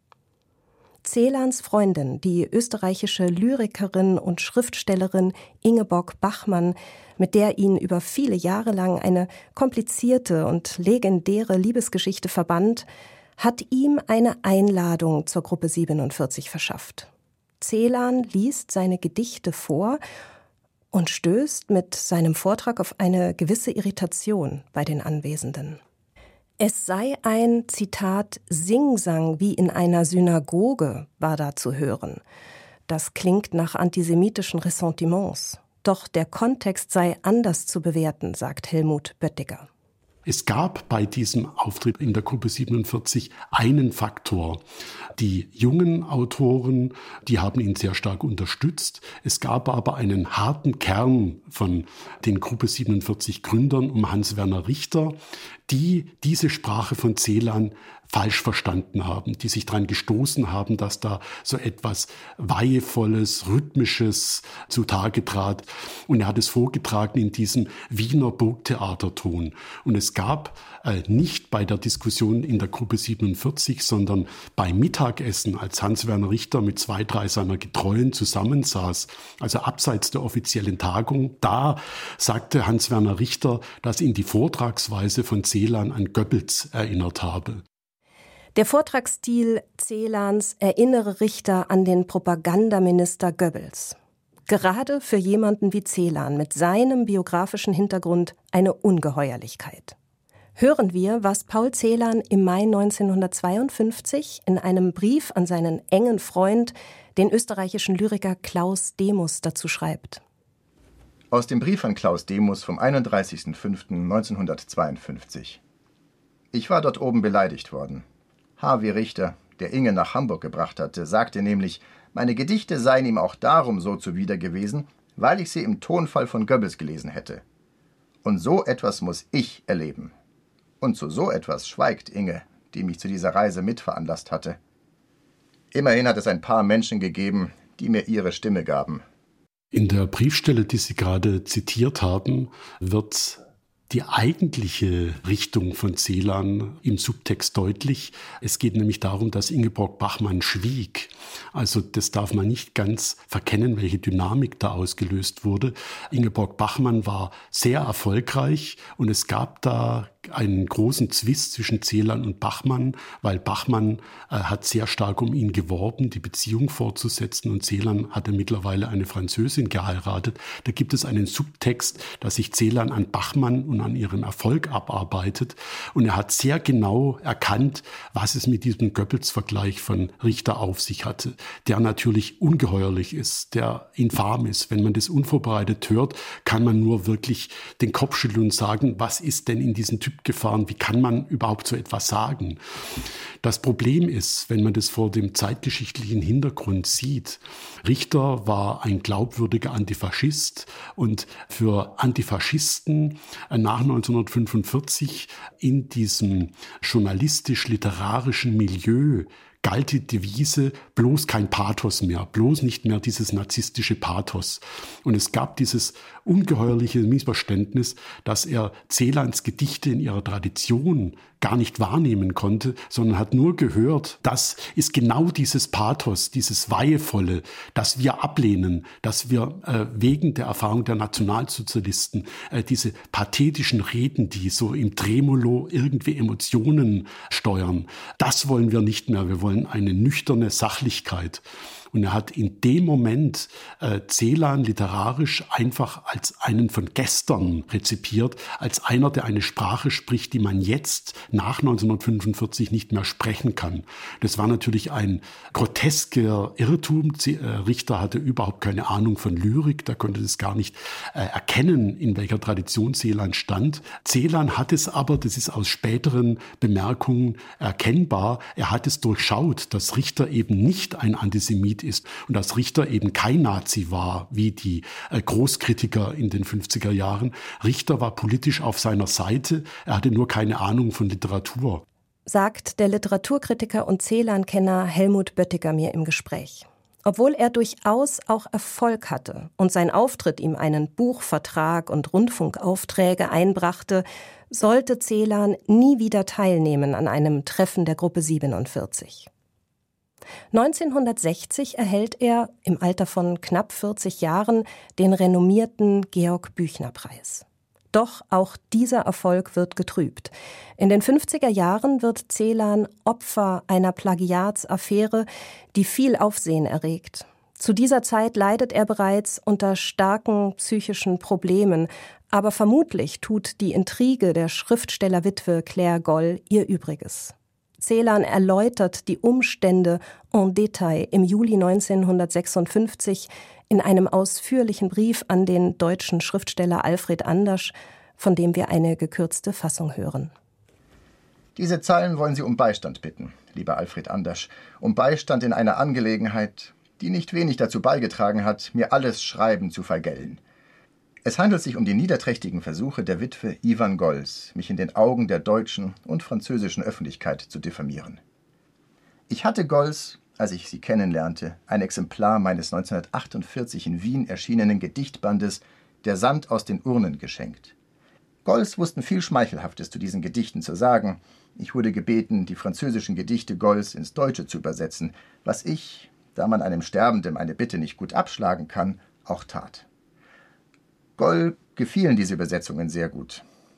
Celans Freundin, die österreichische Lyrikerin und Schriftstellerin Ingeborg Bachmann, mit der ihn über viele Jahre lang eine komplizierte und legendäre Liebesgeschichte verband, hat ihm eine Einladung zur Gruppe siebenundvierzig verschafft. Celan liest seine Gedichte vor und stößt mit seinem Vortrag auf eine gewisse Irritation bei den Anwesenden. Es sei ein, Zitat, Singsang wie in einer Synagoge, war da zu hören. Das klingt nach antisemitischen Ressentiments. Doch der Kontext sei anders zu bewerten, sagt Helmut Böttiger. Es gab bei diesem Auftritt in der Gruppe siebenundvierzig einen Faktor. Die jungen Autoren, die haben ihn sehr stark unterstützt. Es gab aber einen harten Kern von den Gruppe siebenundvierzig Gründern um Hans-Werner Richter, die diese Sprache von Celan falsch verstanden haben, die sich daran gestoßen haben, dass da so etwas Weihevolles, Rhythmisches zutage trat. Und er hat es vorgetragen in diesem Wiener Burgtheaterton. Und es gab äh, nicht bei der Diskussion in der Gruppe siebenundvierzig, sondern beim Mittagessen, als Hans-Werner Richter mit zwei, drei seiner Getreuen zusammensaß, also abseits der offiziellen Tagung, da sagte Hans-Werner Richter, dass ihn die Vortragsweise von Celan an Goebbels erinnert habe. Der Vortragsstil Celans erinnere Richter an den Propagandaminister Goebbels. Gerade für jemanden wie Celan mit seinem biografischen Hintergrund eine Ungeheuerlichkeit. Hören wir, was Paul Celan im Mai neunzehnhundertzweiundfünfzig in einem Brief an seinen engen Freund, den österreichischen Lyriker Klaus Demus, dazu schreibt. Aus dem Brief an Klaus Demus vom einunddreißigsten fünften neunzehnhundertzweiundfünfzig. Ich war dort oben beleidigt worden. H W Richter, der Inge nach Hamburg gebracht hatte, sagte nämlich, meine Gedichte seien ihm auch darum so zuwider gewesen, weil ich sie im Tonfall von Goebbels gelesen hätte. Und so etwas muss ich erleben. Und zu so etwas schweigt Inge, die mich zu dieser Reise mitveranlasst hatte. Immerhin hat es ein paar Menschen gegeben, die mir ihre Stimme gaben. In der Briefstelle, die Sie gerade zitiert haben, wird die eigentliche Richtung von Celan im Subtext deutlich. Es geht nämlich darum, dass Ingeborg Bachmann schwieg. Also das darf man nicht ganz verkennen, welche Dynamik da ausgelöst wurde. Ingeborg Bachmann war sehr erfolgreich und es gab da einen großen Zwist zwischen Celan und Bachmann, weil Bachmann äh, hat sehr stark um ihn geworben, die Beziehung fortzusetzen, und Celan hatte mittlerweile eine Französin geheiratet. Da gibt es einen Subtext, dass sich Celan an Bachmann und an ihrem Erfolg abarbeitet, und er hat sehr genau erkannt, was es mit diesem Goebbels-Vergleich von Richter auf sich hatte, der natürlich ungeheuerlich ist, der infam ist. Wenn man das unvorbereitet hört, kann man nur wirklich den Kopf schütteln und sagen, was ist denn in diesen Typ gefahren, wie kann man überhaupt so etwas sagen? Das Problem ist, wenn man das vor dem zeitgeschichtlichen Hintergrund sieht, Richter war ein glaubwürdiger Antifaschist, und für Antifaschisten nach neunzehnhundertfünfundvierzig in diesem journalistisch-literarischen Milieu galt die Devise, bloß kein Pathos mehr, bloß nicht mehr dieses narzisstische Pathos. Und es gab dieses ungeheuerliche Missverständnis, dass er Celans Gedichte in ihrer Tradition gar nicht wahrnehmen konnte, sondern hat nur gehört, das ist genau dieses Pathos, dieses Weihevolle, das wir ablehnen, dass wir äh, wegen der Erfahrung der Nationalsozialisten äh, diese pathetischen Reden, die so im Tremolo irgendwie Emotionen steuern, das wollen wir nicht mehr. Wir wollen eine nüchterne Sachlichkeit. Und er hat in dem Moment äh, Celan literarisch einfach als einen von gestern rezipiert, als einer, der eine Sprache spricht, die man jetzt nach neunzehnhundertfünfundvierzig nicht mehr sprechen kann. Das war natürlich ein grotesker Irrtum. Z- äh, Richter hatte überhaupt keine Ahnung von Lyrik, der konnte das gar nicht äh, erkennen, in welcher Tradition Celan stand. Celan hat es aber, das ist aus späteren Bemerkungen erkennbar, er hat es durchschaut, dass Richter eben nicht ein Antisemit ist und dass Richter eben kein Nazi war, wie die äh, Großkritiker in den fünfziger Jahren. Richter war politisch auf seiner Seite, er hatte nur keine Ahnung von Literatur. Sagt der Literaturkritiker und Celan-Kenner Helmut Böttiger mir im Gespräch. Obwohl er durchaus auch Erfolg hatte und sein Auftritt ihm einen Buchvertrag und Rundfunkaufträge einbrachte, sollte Celan nie wieder teilnehmen an einem Treffen der Gruppe siebenundvierzig. neunzehnhundertsechzig erhält er im Alter von knapp vierzig Jahren den renommierten Georg-Büchner-Preis. Doch auch dieser Erfolg wird getrübt. In den fünfziger Jahren wird Celan Opfer einer Plagiatsaffäre, die viel Aufsehen erregt. Zu dieser Zeit leidet er bereits unter starken psychischen Problemen, aber vermutlich tut die Intrige der Schriftstellerwitwe Claire Goll ihr Übriges. Celan erläutert die Umstände en Detail im Juli neunzehnhundertsechsundfünfzig in einem ausführlichen Brief an den deutschen Schriftsteller Alfred Andersch, von dem wir eine gekürzte Fassung hören. Diese Zeilen wollen Sie um Beistand bitten, lieber Alfred Andersch, um Beistand in einer Angelegenheit, die nicht wenig dazu beigetragen hat, mir alles Schreiben zu vergällen. Es handelt sich um die niederträchtigen Versuche der Witwe Ivan Golls, mich in den Augen der deutschen und französischen Öffentlichkeit zu diffamieren. Ich hatte Golls, als ich sie kennenlernte, ein Exemplar meines neunzehnhundertachtundvierzig in Wien erschienenen Gedichtbandes »Der Sand aus den Urnen« geschenkt. Golls wussten viel Schmeichelhaftes zu diesen Gedichten zu sagen. Ich wurde gebeten, die französischen Gedichte Golls ins Deutsche zu übersetzen, was ich, da man einem Sterbenden eine Bitte nicht gut abschlagen kann, auch tat. Goll gefielen diese Übersetzungen sehr gut.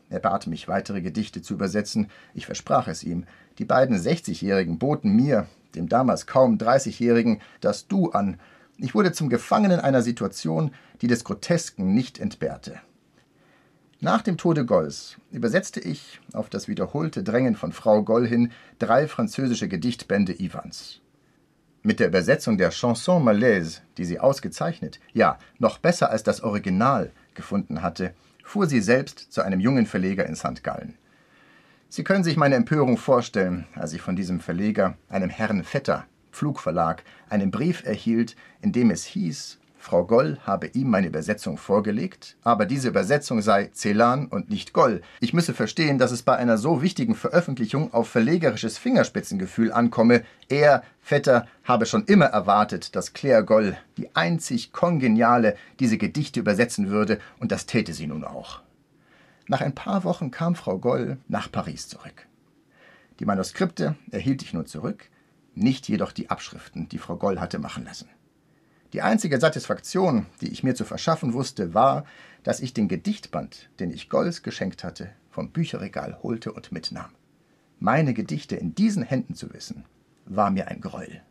Er bat mich, weitere Gedichte zu übersetzen. Ich versprach es ihm. Die beiden sechzigjährigen boten mir, dem damals kaum dreißigjährigen, das Du an. Ich wurde zum Gefangenen einer Situation, die des Grotesken nicht entbehrte. Nach dem Tode Golls übersetzte ich, auf das wiederholte Drängen von Frau Goll hin, drei französische Gedichtbände Iwans. Mit der Übersetzung der Chanson Malaise, die sie ausgezeichnet, ja, noch besser als das Original gefunden hatte, fuhr sie selbst zu einem jungen Verleger in Sankt Gallen. Sie können sich meine Empörung vorstellen, als ich von diesem Verleger, einem Herrn Vetter, Pflugverlag, einen Brief erhielt, in dem es hieß, Frau Goll habe ihm meine Übersetzung vorgelegt, aber diese Übersetzung sei Celan und nicht Goll. Ich müsse verstehen, dass es bei einer so wichtigen Veröffentlichung auf verlegerisches Fingerspitzengefühl ankomme. Er, Vetter, habe schon immer erwartet, dass Claire Goll, die einzig Kongeniale, diese Gedichte übersetzen würde, und das täte sie nun auch. Nach ein paar Wochen kam Frau Goll nach Paris zurück. Die Manuskripte erhielt ich nun zurück, nicht jedoch die Abschriften, die Frau Goll hatte machen lassen. Die einzige Satisfaktion, die ich mir zu verschaffen wusste, war, dass ich den Gedichtband, den ich Golls geschenkt hatte, vom Bücherregal holte und mitnahm. Meine Gedichte in diesen Händen zu wissen, war mir ein Gräuel.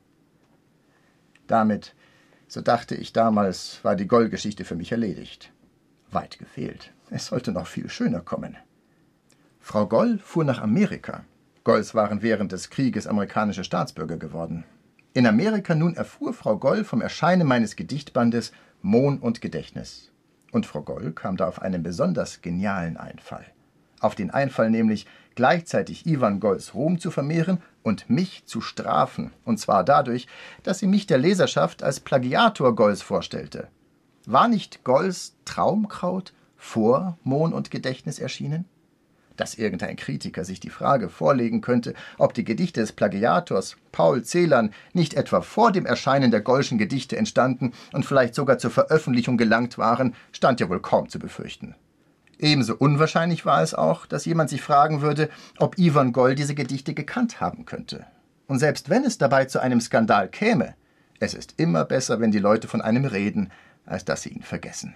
Damit, so dachte ich damals, war die Goll-Geschichte für mich erledigt. Weit gefehlt. Es sollte noch viel schöner kommen. Frau Goll fuhr nach Amerika. Golls waren während des Krieges amerikanische Staatsbürger geworden. In Amerika nun erfuhr Frau Goll vom Erscheinen meines Gedichtbandes Mohn und Gedächtnis. Und Frau Goll kam da auf einen besonders genialen Einfall. Auf den Einfall nämlich, gleichzeitig Iwan Golls Ruhm zu vermehren und mich zu strafen. Und zwar dadurch, dass sie mich der Leserschaft als Plagiator Golls vorstellte. War nicht Golls Traumkraut vor Mohn und Gedächtnis erschienen? Dass irgendein Kritiker sich die Frage vorlegen könnte, ob die Gedichte des Plagiators Paul Celan nicht etwa vor dem Erscheinen der Gollschen Gedichte entstanden und vielleicht sogar zur Veröffentlichung gelangt waren, stand ja wohl kaum zu befürchten. Ebenso unwahrscheinlich war es auch, dass jemand sich fragen würde, ob Iwan Goll diese Gedichte gekannt haben könnte. Und selbst wenn es dabei zu einem Skandal käme, es ist immer besser, wenn die Leute von einem reden, als dass sie ihn vergessen.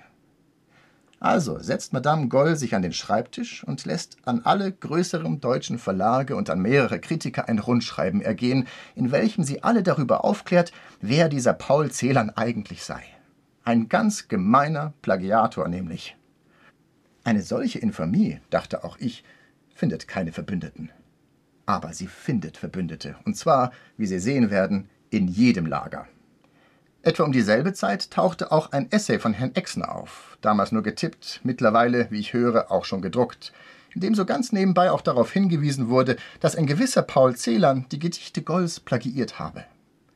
Also setzt Madame Goll sich an den Schreibtisch und lässt an alle größeren deutschen Verlage und an mehrere Kritiker ein Rundschreiben ergehen, in welchem sie alle darüber aufklärt, wer dieser Paul Celan eigentlich sei. Ein ganz gemeiner Plagiator nämlich. Eine solche Infamie, dachte auch ich, findet keine Verbündeten. Aber sie findet Verbündete, und zwar, wie Sie sehen werden, in jedem Lager. Etwa um dieselbe Zeit tauchte auch ein Essay von Herrn Exner auf, damals nur getippt, mittlerweile, wie ich höre, auch schon gedruckt, in dem so ganz nebenbei auch darauf hingewiesen wurde, dass ein gewisser Paul Celan die Gedichte Golls plagiiert habe.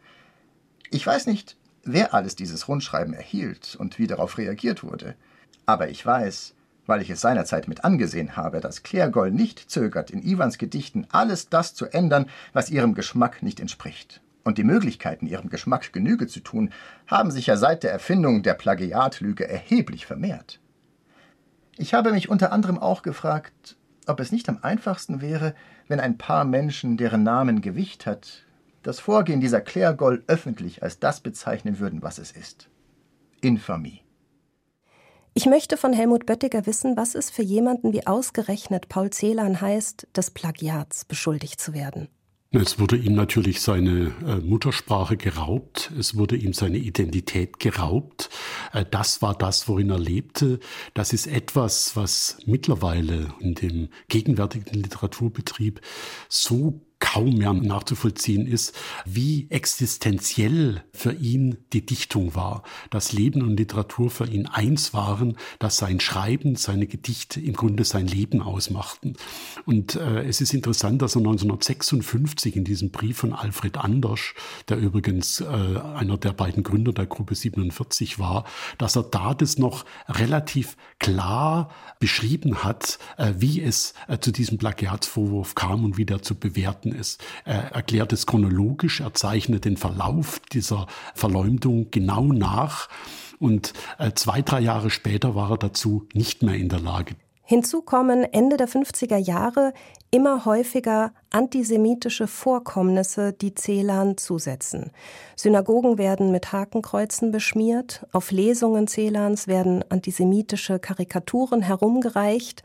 Ich weiß nicht, wer alles dieses Rundschreiben erhielt und wie darauf reagiert wurde, aber ich weiß, weil ich es seinerzeit mit angesehen habe, dass Claire Goll nicht zögert, in Iwans Gedichten alles das zu ändern, was ihrem Geschmack nicht entspricht. Und die Möglichkeiten, ihrem Geschmack Genüge zu tun, haben sich ja seit der Erfindung der Plagiatlüge erheblich vermehrt. Ich habe mich unter anderem auch gefragt, ob es nicht am einfachsten wäre, wenn ein paar Menschen, deren Namen Gewicht hat, das Vorgehen dieser Claire Goll öffentlich als das bezeichnen würden, was es ist. Infamie. Ich möchte von Helmut Böttiger wissen, was es für jemanden wie ausgerechnet Paul Celan heißt, des Plagiats beschuldigt zu werden. Es wurde ihm natürlich seine äh, Muttersprache geraubt, es wurde ihm seine Identität geraubt. Äh, das war das, worin er lebte. Das ist etwas, was mittlerweile in dem gegenwärtigen Literaturbetrieb so kaum mehr nachzuvollziehen ist, wie existenziell für ihn die Dichtung war. Dass Leben und Literatur für ihn eins waren, dass sein Schreiben, seine Gedichte im Grunde sein Leben ausmachten. Und äh, es ist interessant, dass er neunzehnhundertsechsundfünfzig in diesem Brief von Alfred Andersch, der übrigens äh, einer der beiden Gründer der Gruppe siebenundvierzig war, dass er da das noch relativ klar beschrieben hat, äh, wie es äh, zu diesem Plagiatsvorwurf kam und wie der zu bewerten ist. Er erklärt es chronologisch, er zeichnet den Verlauf dieser Verleumdung genau nach und äh, zwei, drei Jahre später war er dazu nicht mehr in der Lage. Hinzu kommen Ende der fünfziger Jahre immer häufiger antisemitische Vorkommnisse, die Celan zusetzen. Synagogen werden mit Hakenkreuzen beschmiert, auf Lesungen Celans werden antisemitische Karikaturen herumgereicht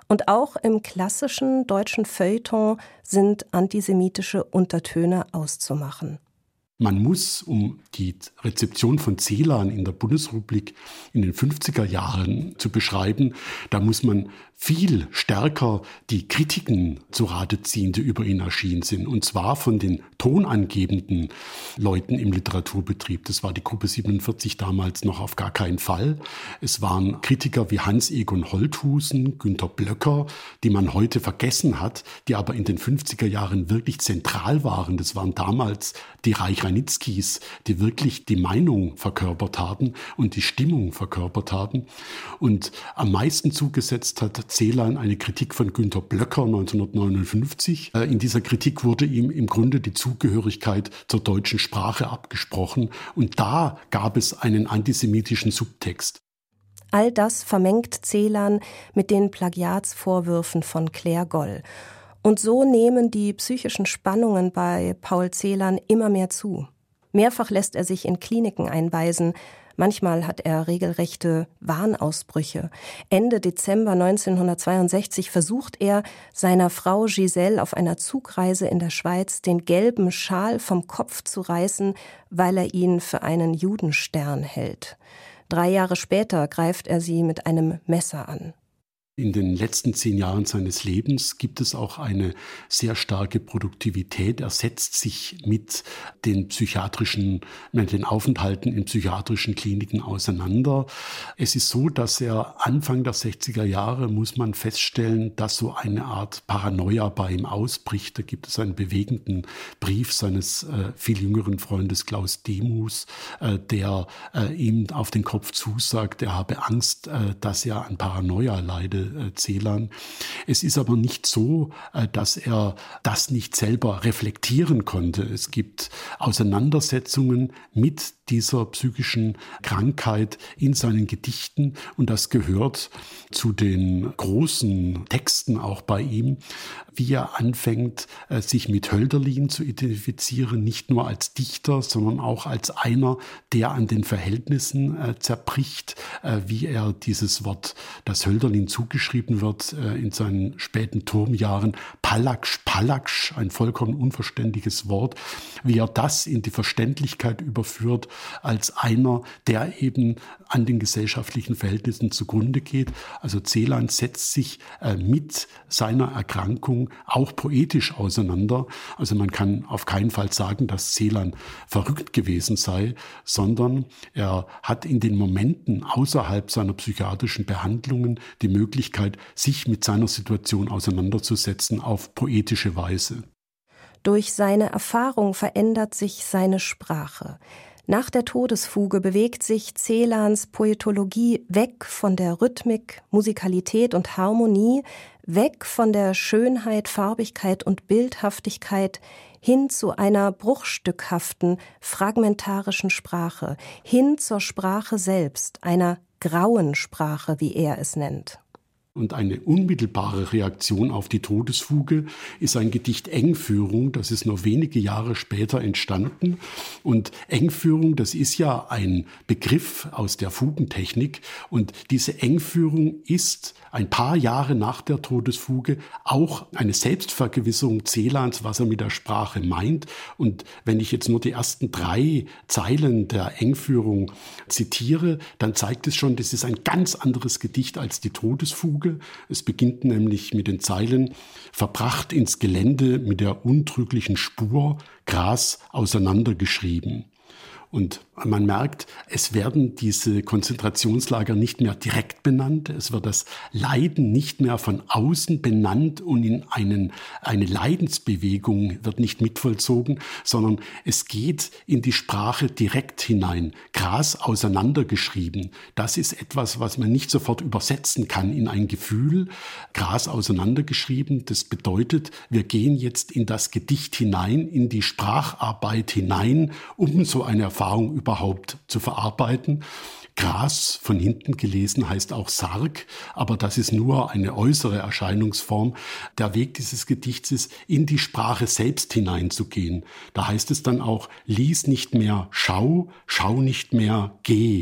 Und auch im klassischen deutschen Feuilleton sind antisemitische Untertöne auszumachen. Man muss, um die Rezeption von Celan in der Bundesrepublik in den fünfziger Jahren zu beschreiben, da muss man viel stärker die Kritiken zu Rate ziehen, die über ihn erschienen sind. Und zwar von den tonangebenden Leuten im Literaturbetrieb. Das war die Gruppe siebenundvierzig damals noch auf gar keinen Fall. Es waren Kritiker wie Hans-Egon Holthusen, Günter Blöcker, die man heute vergessen hat, die aber in den fünfziger Jahren wirklich zentral waren. Das waren damals die Reich-Ranitzkis, die wirklich die Meinung verkörpert haben und die Stimmung verkörpert haben. Und am meisten zugesetzt hat Celan eine Kritik von Günter Blöcker neunzehnhundertneunundfünfzig. In dieser Kritik wurde ihm im Grunde die Zugehörigkeit zur deutschen Sprache abgesprochen. Und da gab es einen antisemitischen Subtext. All das vermengt Celan mit den Plagiatsvorwürfen von Claire Goll. Und so nehmen die psychischen Spannungen bei Paul Celan immer mehr zu. Mehrfach lässt er sich in Kliniken einweisen. Manchmal hat er regelrechte Wahnausbrüche. Ende Dezember neunzehnhundertzweiundsechzig versucht er, seiner Frau Giselle auf einer Zugreise in der Schweiz den gelben Schal vom Kopf zu reißen, weil er ihn für einen Judenstern hält. Drei Jahre später greift er sie mit einem Messer an. In den letzten zehn Jahren seines Lebens gibt es auch eine sehr starke Produktivität. Er setzt sich mit den psychiatrischen, mit den Aufenthalten in psychiatrischen Kliniken auseinander. Es ist so, dass er Anfang der sechziger Jahre, muss man feststellen, dass so eine Art Paranoia bei ihm ausbricht. Da gibt es einen bewegenden Brief seines äh, viel jüngeren Freundes Klaus Demus, äh, der äh, ihm auf den Kopf zusagt, er habe Angst, äh, dass er an Paranoia leide. Celan. Es ist aber nicht so, dass er das nicht selber reflektieren konnte. Es gibt Auseinandersetzungen mit dieser psychischen Krankheit in seinen Gedichten und das gehört zu den großen Texten auch bei ihm, wie er anfängt, sich mit Hölderlin zu identifizieren, nicht nur als Dichter, sondern auch als einer, der an den Verhältnissen zerbricht, wie er dieses Wort, das Hölderlin zugeschrieben wird, in seinen späten Turmjahren, Palaksch, Palaksch, ein vollkommen unverständliches Wort, wie er das in die Verständlichkeit überführt, als einer, der eben an den gesellschaftlichen Verhältnissen zugrunde geht. Also Celan setzt sich äh, mit seiner Erkrankung auch poetisch auseinander. Also man kann auf keinen Fall sagen, dass Celan verrückt gewesen sei, sondern er hat in den Momenten außerhalb seiner psychiatrischen Behandlungen die Möglichkeit, sich mit seiner Situation auseinanderzusetzen auf poetische Weise. Durch seine Erfahrung verändert sich seine Sprache. Nach der Todesfuge bewegt sich Celans Poetologie weg von der Rhythmik, Musikalität und Harmonie, weg von der Schönheit, Farbigkeit und Bildhaftigkeit hin zu einer bruchstückhaften, fragmentarischen Sprache, hin zur Sprache selbst, einer grauen Sprache, wie er es nennt. Und eine unmittelbare Reaktion auf die Todesfuge ist ein Gedicht Engführung, das ist nur wenige Jahre später entstanden. Und Engführung, das ist ja ein Begriff aus der Fugentechnik. Und diese Engführung ist ein paar Jahre nach der Todesfuge auch eine Selbstvergewisserung Celans, was er mit der Sprache meint. Und wenn ich jetzt nur die ersten drei Zeilen der Engführung zitiere, dann zeigt es schon, das ist ein ganz anderes Gedicht als die Todesfuge. Es beginnt nämlich mit den Zeilen: Verbracht ins Gelände mit der untrüglichen Spur, Gras auseinandergeschrieben. Und man merkt, es werden diese Konzentrationslager nicht mehr direkt benannt. Es wird das Leiden nicht mehr von außen benannt und in einen, eine Leidensbewegung wird nicht mitvollzogen, sondern es geht in die Sprache direkt hinein. Gras auseinandergeschrieben. Das ist etwas, was man nicht sofort übersetzen kann in ein Gefühl. Gras auseinandergeschrieben, das bedeutet, wir gehen jetzt in das Gedicht hinein, in die Spracharbeit hinein, um so eine Erfahrung überhaupt zu verarbeiten. Gras, von hinten gelesen, heißt auch Sarg, aber das ist nur eine äußere Erscheinungsform. Der Weg dieses Gedichts ist, in die Sprache selbst hineinzugehen. Da heißt es dann auch, lies nicht mehr schau, schau nicht mehr geh.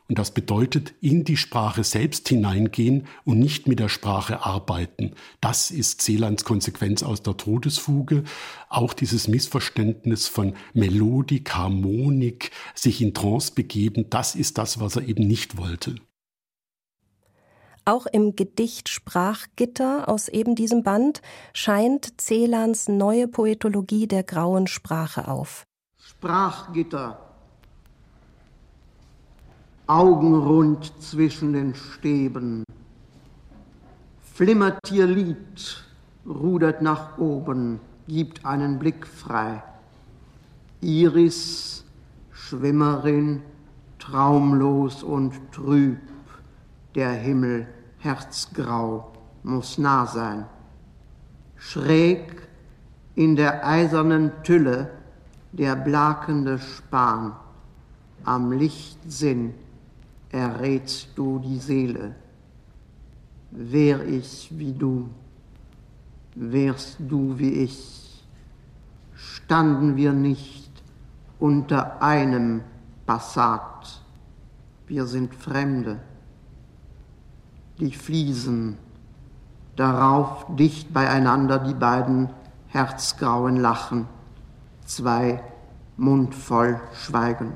Und das bedeutet, in die Sprache selbst hineingehen und nicht mit der Sprache arbeiten. Das ist Celan's Konsequenz aus der Todesfuge. Auch dieses Missverständnis von Melodik, Harmonik, sich in Trance begeben, das ist das, was er eben nicht wollte. Auch im Gedicht Sprachgitter aus eben diesem Band scheint Celans neue Poetologie der grauen Sprache auf. Sprachgitter, augenrund zwischen den Stäben, flimmert ihr Lied, rudert nach oben, gibt einen Blick frei. Iris, Schwimmerin, traumlos und trüb, der Himmel herzgrau muss nah sein. Schräg in der eisernen Tülle der blakende Span, am Lichtsinn errätst du die Seele. Wär ich wie du, wärst du wie ich, standen wir nicht unter einem Passat, wir sind Fremde. Die Fliesen, darauf dicht beieinander die beiden herzgrauen Lachen, zwei mundvoll schweigen.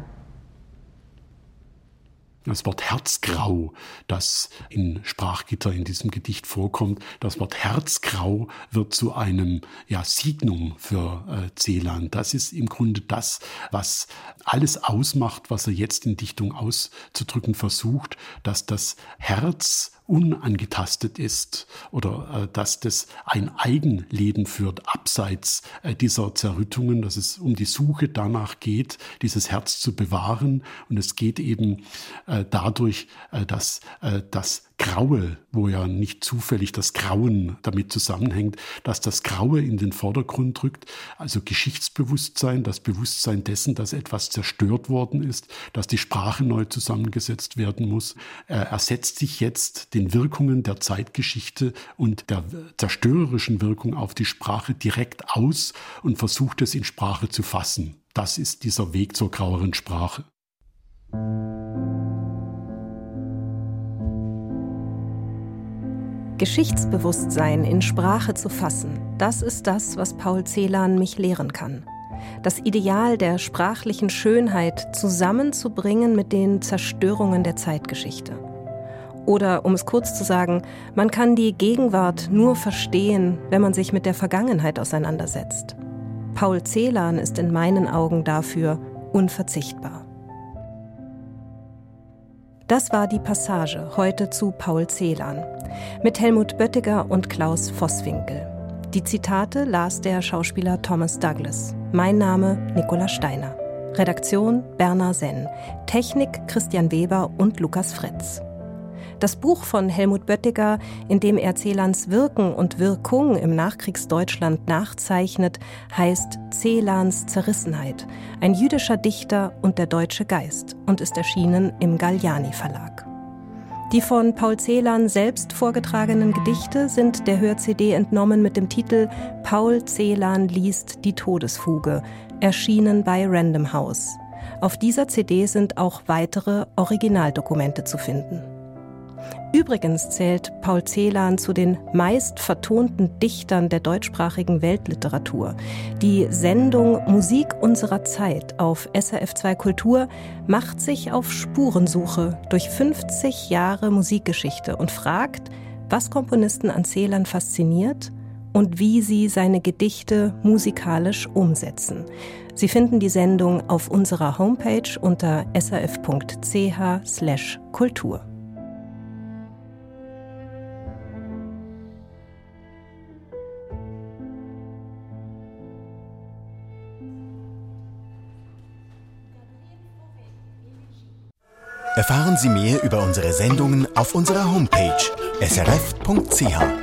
Das Wort Herzgrau, das in Sprachgitter in diesem Gedicht vorkommt, das Wort Herzgrau wird zu einem ja, Signum für äh, Celan. Das ist im Grunde das, was alles ausmacht, was er jetzt in Dichtung auszudrücken versucht, dass das Herz unangetastet ist oder äh, dass das ein Eigenleben führt, abseits äh, dieser Zerrüttungen, dass es um die Suche danach geht, dieses Herz zu bewahren. Und es geht eben äh, dadurch, äh, dass äh, das Graue, wo ja nicht zufällig das Grauen damit zusammenhängt, dass das Graue in den Vordergrund rückt, also Geschichtsbewusstsein, das Bewusstsein dessen, dass etwas zerstört worden ist, dass die Sprache neu zusammengesetzt werden muss. Er ersetzt sich jetzt den Wirkungen der Zeitgeschichte und der zerstörerischen Wirkung auf die Sprache direkt aus und versucht es in Sprache zu fassen. Das ist dieser Weg zur graueren Sprache. Geschichtsbewusstsein in Sprache zu fassen, das ist das, was Paul Celan mich lehren kann. Das Ideal der sprachlichen Schönheit zusammenzubringen mit den Zerstörungen der Zeitgeschichte. Oder, um es kurz zu sagen, man kann die Gegenwart nur verstehen, wenn man sich mit der Vergangenheit auseinandersetzt. Paul Celan ist in meinen Augen dafür unverzichtbar. Das war die Passage heute zu Paul Celan mit Helmut Böttiger und Klaus Voßwinkel. Die Zitate las der Schauspieler Thomas Douglas. Mein Name Nicola Steiner. Redaktion Berner Senn. Technik Christian Weber und Lukas Fretz. Das Buch von Helmut Böttiger, in dem er Celans Wirken und Wirkung im Nachkriegsdeutschland nachzeichnet, heißt Celans Zerrissenheit, ein jüdischer Dichter und der deutsche Geist und ist erschienen im Galliani Verlag. Die von Paul Celan selbst vorgetragenen Gedichte sind der Hör-C D entnommen mit dem Titel Paul Celan liest die Todesfuge, erschienen bei Random House. Auf dieser C D sind auch weitere Originaldokumente zu finden. Übrigens zählt Paul Celan zu den meist vertonten Dichtern der deutschsprachigen Weltliteratur. Die Sendung Musik unserer Zeit auf S R F zwei Kultur macht sich auf Spurensuche durch fünfzig Jahre Musikgeschichte und fragt, was Komponisten an Celan fasziniert und wie sie seine Gedichte musikalisch umsetzen. Sie finden die Sendung auf unserer Homepage unter srf punkt ch slash kultur. Erfahren Sie mehr über unsere Sendungen auf unserer Homepage s r f punkt c h.